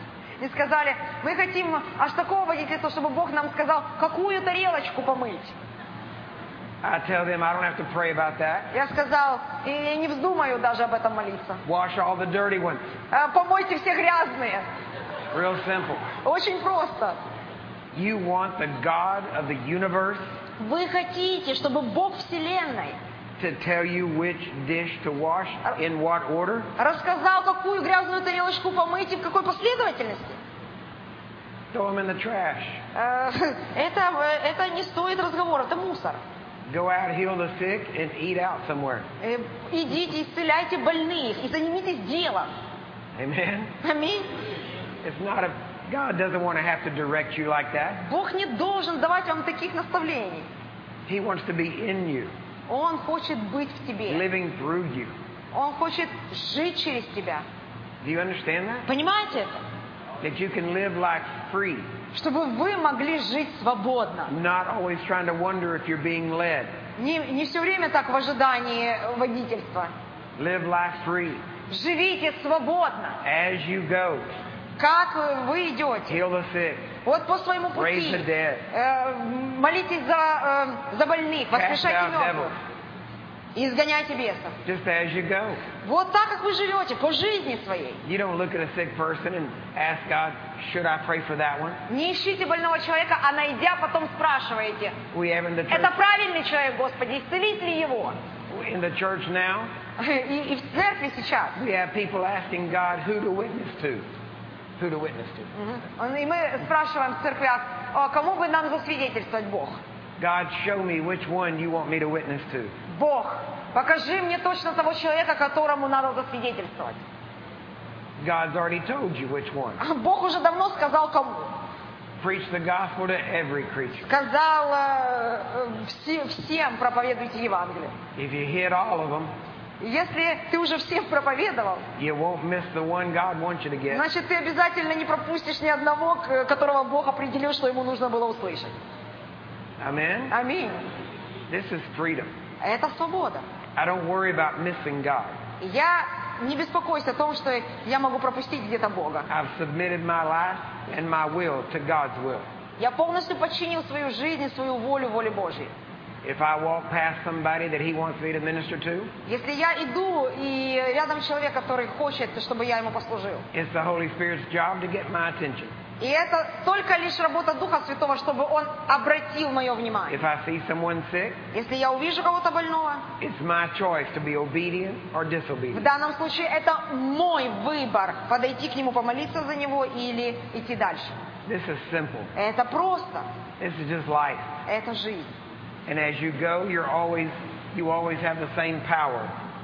И сказали, мы хотим аж такого водительства, чтобы Бог нам сказал, какую тарелочку помыть. I tell them I don't have to pray about that. Я сказал, и я не вздумаю даже об этом молиться. Wash all the dirty ones. Помойте все грязные. Real simple. Очень просто. You want the God of the universe Вы хотите, чтобы Бог Вселенной to tell you which dish to wash in what order? рассказал, какую грязную тарелочку помыть и в какой последовательности? Throw them in the trash. Это, это не стоит разговора, это мусор. Go out, heal the sick, and eat out somewhere. Идите, исцеляйте больных и занимитесь делом. Amen. Аминь. It's not a God doesn't want to have to direct you like that. Бог не должен давать вам таких наставлений. He wants to be in you, Он хочет быть в тебе. living through you. Он хочет жить через тебя. Do you understand that? Понимаете это? That you can live life free, Чтобы вы могли жить свободно. not always trying to wonder if you're being led. Не, не все время так в ожидании водительства. Live life free Живите свободно. as you go. Как вы идете? Heal the sick, Вот по своему raise the пути. dead, Э, молитесь за, э, за больных, cast воскрешайте out мертвых. devils, И изгоняйте бесов. just as you go. Вот так, как вы живете, по жизни своей. You don't look at a sick person and ask God, should I pray for that one? Не ищите больного человека, а найдя, потом спрашиваете, We have in the это church, правильный человек, Господи, исцелить ли его? in the church now, И, и в церкви сейчас. we have people asking God who to witness to. Who to witness to. Мгм. И мы спрашиваем в церквях, «А кому бы нам засвидетельствовать, Бог? God, show me which one you want me to witness to. Бог, покажи мне точно того человека, которому надо засвидетельствовать». God's already told you which one. Бог уже давно сказал кому. Preach the gospel to every creature. Сказал, э, э, все, всем проповедуйте Евангелие. If you hit all of them, Если ты уже всем проповедовал, you won't miss the one God wants you to get. значит, ты обязательно не пропустишь ни одного, к- которого Бог определил, что ему нужно было услышать. Amen? Аминь. This is freedom. Это свобода. I don't worry about missing God. Я не беспокойся о том, что я могу пропустить где-то Бога. I've submitted my life and my will to God's will. Я полностью подчинил свою жизнь и свою волю воле Божьей. If I walk past somebody that He wants me to minister to, Если я иду, и рядом человек, который хочет, чтобы я ему послужил. it's the Holy Spirit's job to get my attention. И это только лишь работа Духа Святого, чтобы Он обратил мое внимание. If I see someone sick, Если я увижу кого-то больного, it's my choice to be obedient or в disobedient. данном случае это мой выбор, подойти к нему, помолиться за него или идти дальше. This is simple. Это просто, This is just life. это жизнь. And as you go, you're always, you always have the same power.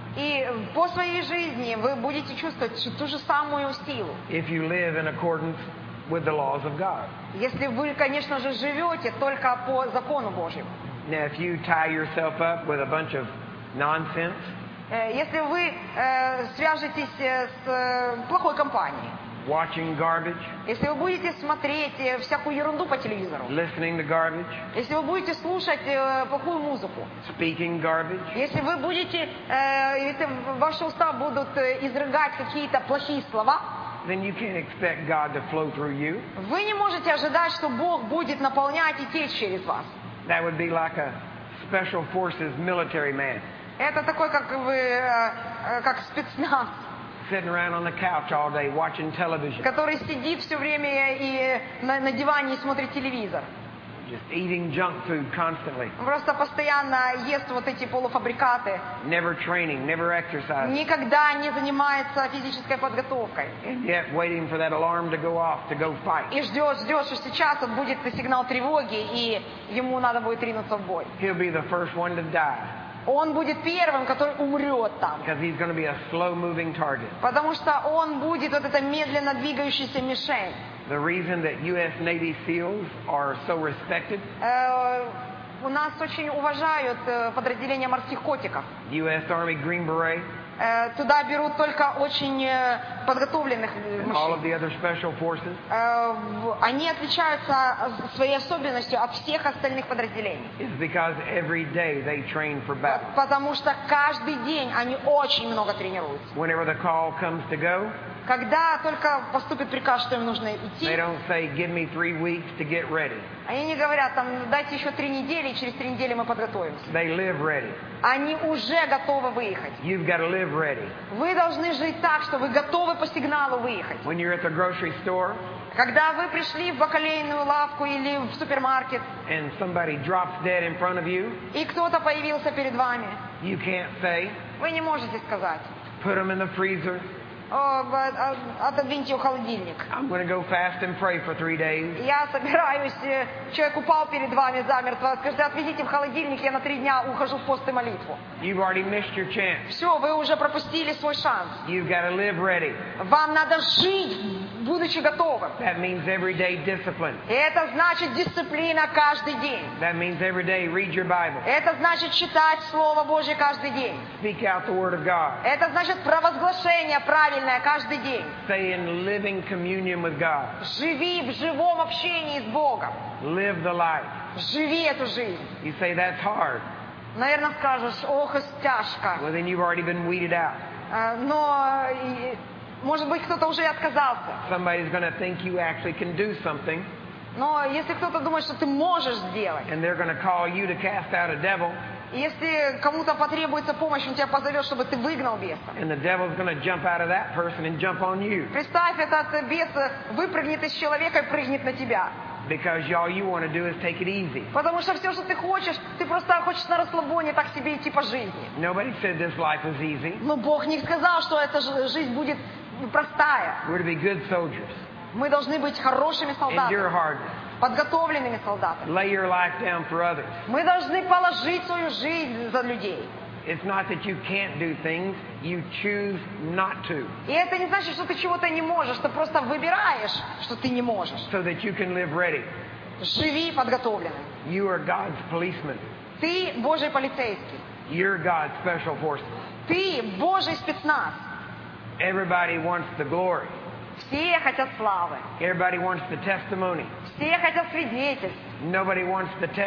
И по своей жизни вы будете чувствовать ту же самую силу. If you live in accordance with the laws of God. Если вы, конечно же, живете только по закону Божьему. Now, if you tie yourself up with a bunch of nonsense, Э, Если вы э, свяжетесь э, с э, плохой компанией, watching garbage, если вы будете смотреть э, всякую ерунду по телевизору, listening to garbage, если вы будете слушать э, плохую музыку, speaking garbage, если вы будете, э, если ваши уста будут э, изрыгать какие-то плохие слова, then you can't expect God to flow through you. вы не можете ожидать, что Бог будет наполнять и течь через вас. That would be like a special forces military man Это такой, как вы, э, э, как спецназ, sitting around on the couch all day watching television, который сидит все время и на, на диване и смотрит телевизор. just eating junk food constantly, Он просто постоянно ест вот эти полуфабрикаты, never training, never exercising, никогда не занимается физической подготовкой. and yet waiting for that alarm to go off to go fight. И ждет, ждет, что сейчас вот будет сигнал тревоги, и ему надо будет ринуться в бой. He'll be the first one to die Он будет первым, который умрет там. because he's going to be a slow-moving target. Потому что он будет вот эта медленно двигающаяся мишень. The reason that U S Navy SEALs are so respected, Э, у нас очень уважают э, подразделения морских котиков. U S Army Green Beret, Э, туда берут только очень э, подготовленных э, and all of мужчин. the other special forces, Э, в- Они отличаются своей особенностью от всех остальных подразделений. is because every day they train for battle. Потому что каждый день они очень много тренируются. Whenever the call comes to go, Когда только поступит приказ, что им нужно идти, they don't say, give me three weeks to get ready. они не говорят, там, дайте еще три недели, и через три недели мы подготовимся. They live ready. Они уже готовы выехать. You've got to live ready. Вы должны жить так, что вы готовы по сигналу выехать. When you're at the grocery store Когда вы пришли в бакалейную лавку или в супермаркет, and somebody drops dead in front of you, и кто-то появился перед вами, you can't say, вы не можете сказать: put them in the freezer. «О, б- а- отодвиньте в холодильник. I'm going to go fast and pray for three days. Я собираюсь, э, человек упал перед вами замертво, скажите, отведите в холодильник, я на три дня ухожу в пост и молитву». You've already missed your chance. Все, вы уже пропустили свой шанс. You've got to live ready. Вам надо жить, будучи готовым. That means everyday discipline. И это значит дисциплина каждый день. That means every day read your Bible. Это значит читать Слово Божье каждый день. Speak out the Word of God. Это значит провозглашение правильное каждый день. Stay in living communion with God. Живи в живом общении с Богом. Live the life. Живи эту жизнь. You say that's hard. Наверное, скажешь: ох, и тяжко. Well, then you've already been weeded out. А, Но, и, может быть, кто-то уже и отказался. Somebody's going to think you actually can do something, Но если кто-то думает, что ты можешь сделать, and they're going to call you to cast out a devil, и если кому-то потребуется помощь, он тебя позовет, чтобы ты выгнал беса. and the devil's going to jump out of that person and jump on you Представь, этот бес выпрыгнет из человека и прыгнет на тебя. because all you want to do is take it easy. Потому что все, что ты хочешь, ты просто хочешь на расслабоне так себе идти по жизни. Nobody said this life was easy. Но Бог не сказал, что эта ж- жизнь будет простая. We're to be good soldiers. Мы должны быть хорошими Endure солдатами, hardness. подготовленными солдатами. Lay your life down for others. Мы должны положить свою жизнь за людей. It's not that you can't do things, you choose not to, И это не значит, что ты чего-то не можешь, ты просто выбираешь, что ты не можешь. so that you can live ready. Живи подготовленным. You are God's policeman. Ты Божий полицейский. You're God's special forces. Ты Божий спецназ. Everybody wants the glory. Все хотят славы. Everybody wants the testimony. Все хотят свидетельств. Nobody wants the test.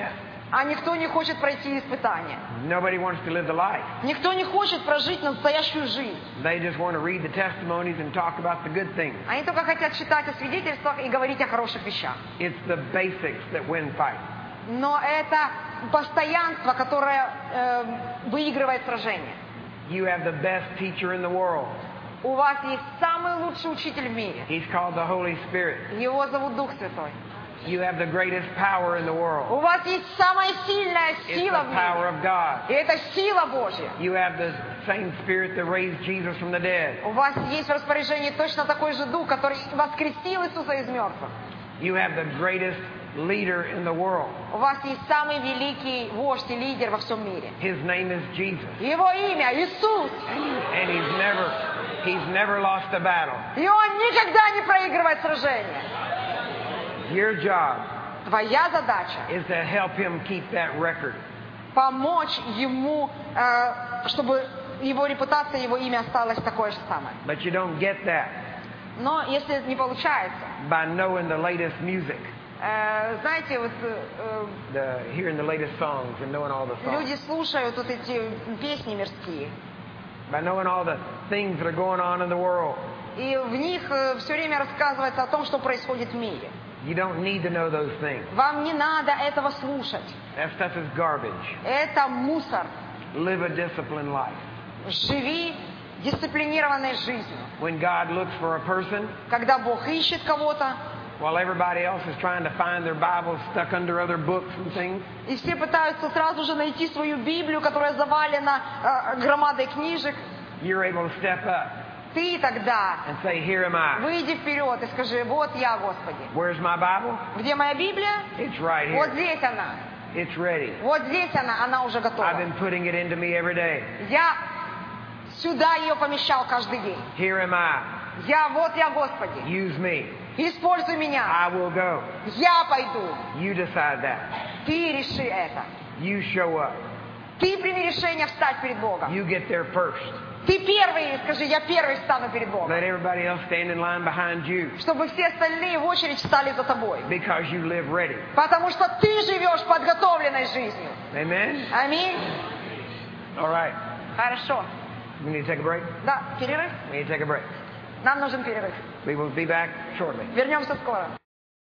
а никто не хочет пройти испытания. Nobody wants to live the life. Никто не хочет прожить настоящую жизнь. They just want to read the testimonies and talk about the good things. Они только хотят читать о свидетельствах и говорить о хороших вещах. It's the basics that win fights. Но это постоянство, которое э, выигрывает сражение. You have the best teacher in the world. У вас есть самый лучший учитель в мире. He's called the Holy Spirit. Его зовут Дух Святой. You have the greatest power in the world. У вас есть самая сильная It's сила the в power мире. of God. И это сила Божья. You have the same Spirit that raised Jesus from the dead. У вас есть в распоряжении точно такой же Дух, который воскресил Иисуса из мертвых. You have the greatest leader in the world. У вас есть самый великий вождь и лидер во всем мире. His name is Jesus. Его имя Иисус. And he's never, he's never lost a battle. И Он никогда не проигрывает сражение. Your job Твоя задача is to help him keep that record. помочь ему, э, чтобы его репутация, его имя осталось такое же самое. But you don't get that Но если не получается, by knowing the latest music, э, знаете, вот э, the, hearing the latest songs and knowing all the songs. люди слушают вот эти песни мирские, By knowing all the things that are going on in the world. и в них все время рассказывается о том, что происходит в мире. You don't need to know those things. Вам не надо этого слушать. That stuff is garbage. Это мусор. Live a disciplined life. Живи дисциплинированной жизнью. When God looks for a person, Когда Бог ищет кого-то, while everybody else is trying to find their Bibles stuck under other books and things, и все пытаются сразу же найти свою Библию, которая завалена э, громадой книжек, you're able to step up ты тогда and say, here am I. выйди вперед и скажи: вот я, Господи. Where's my Bible? Где моя Библия? It's right Вот here. здесь она. It's ready. Вот здесь она, она уже I've готова. been putting it into me every day. Я сюда ее помещал каждый день. Here am I. Я, вот я, Господи. Use me. Используй меня. I will go. Я пойду. You decide that. Ты реши это. You show up. Ты прими решение встать перед Богом. You get there first. Ты первый, скажи: я первый встану перед Богом. Let everybody else stand in line behind you Чтобы все остальные в очередь встали за тобой. because you live ready. Потому что ты живешь подготовленной жизнью. Amen? Аминь. All right. Хорошо. We need to take a break. Да, перерыв. We need to take a break. Нам нужен перерыв. We will be back shortly. Вернемся скоро.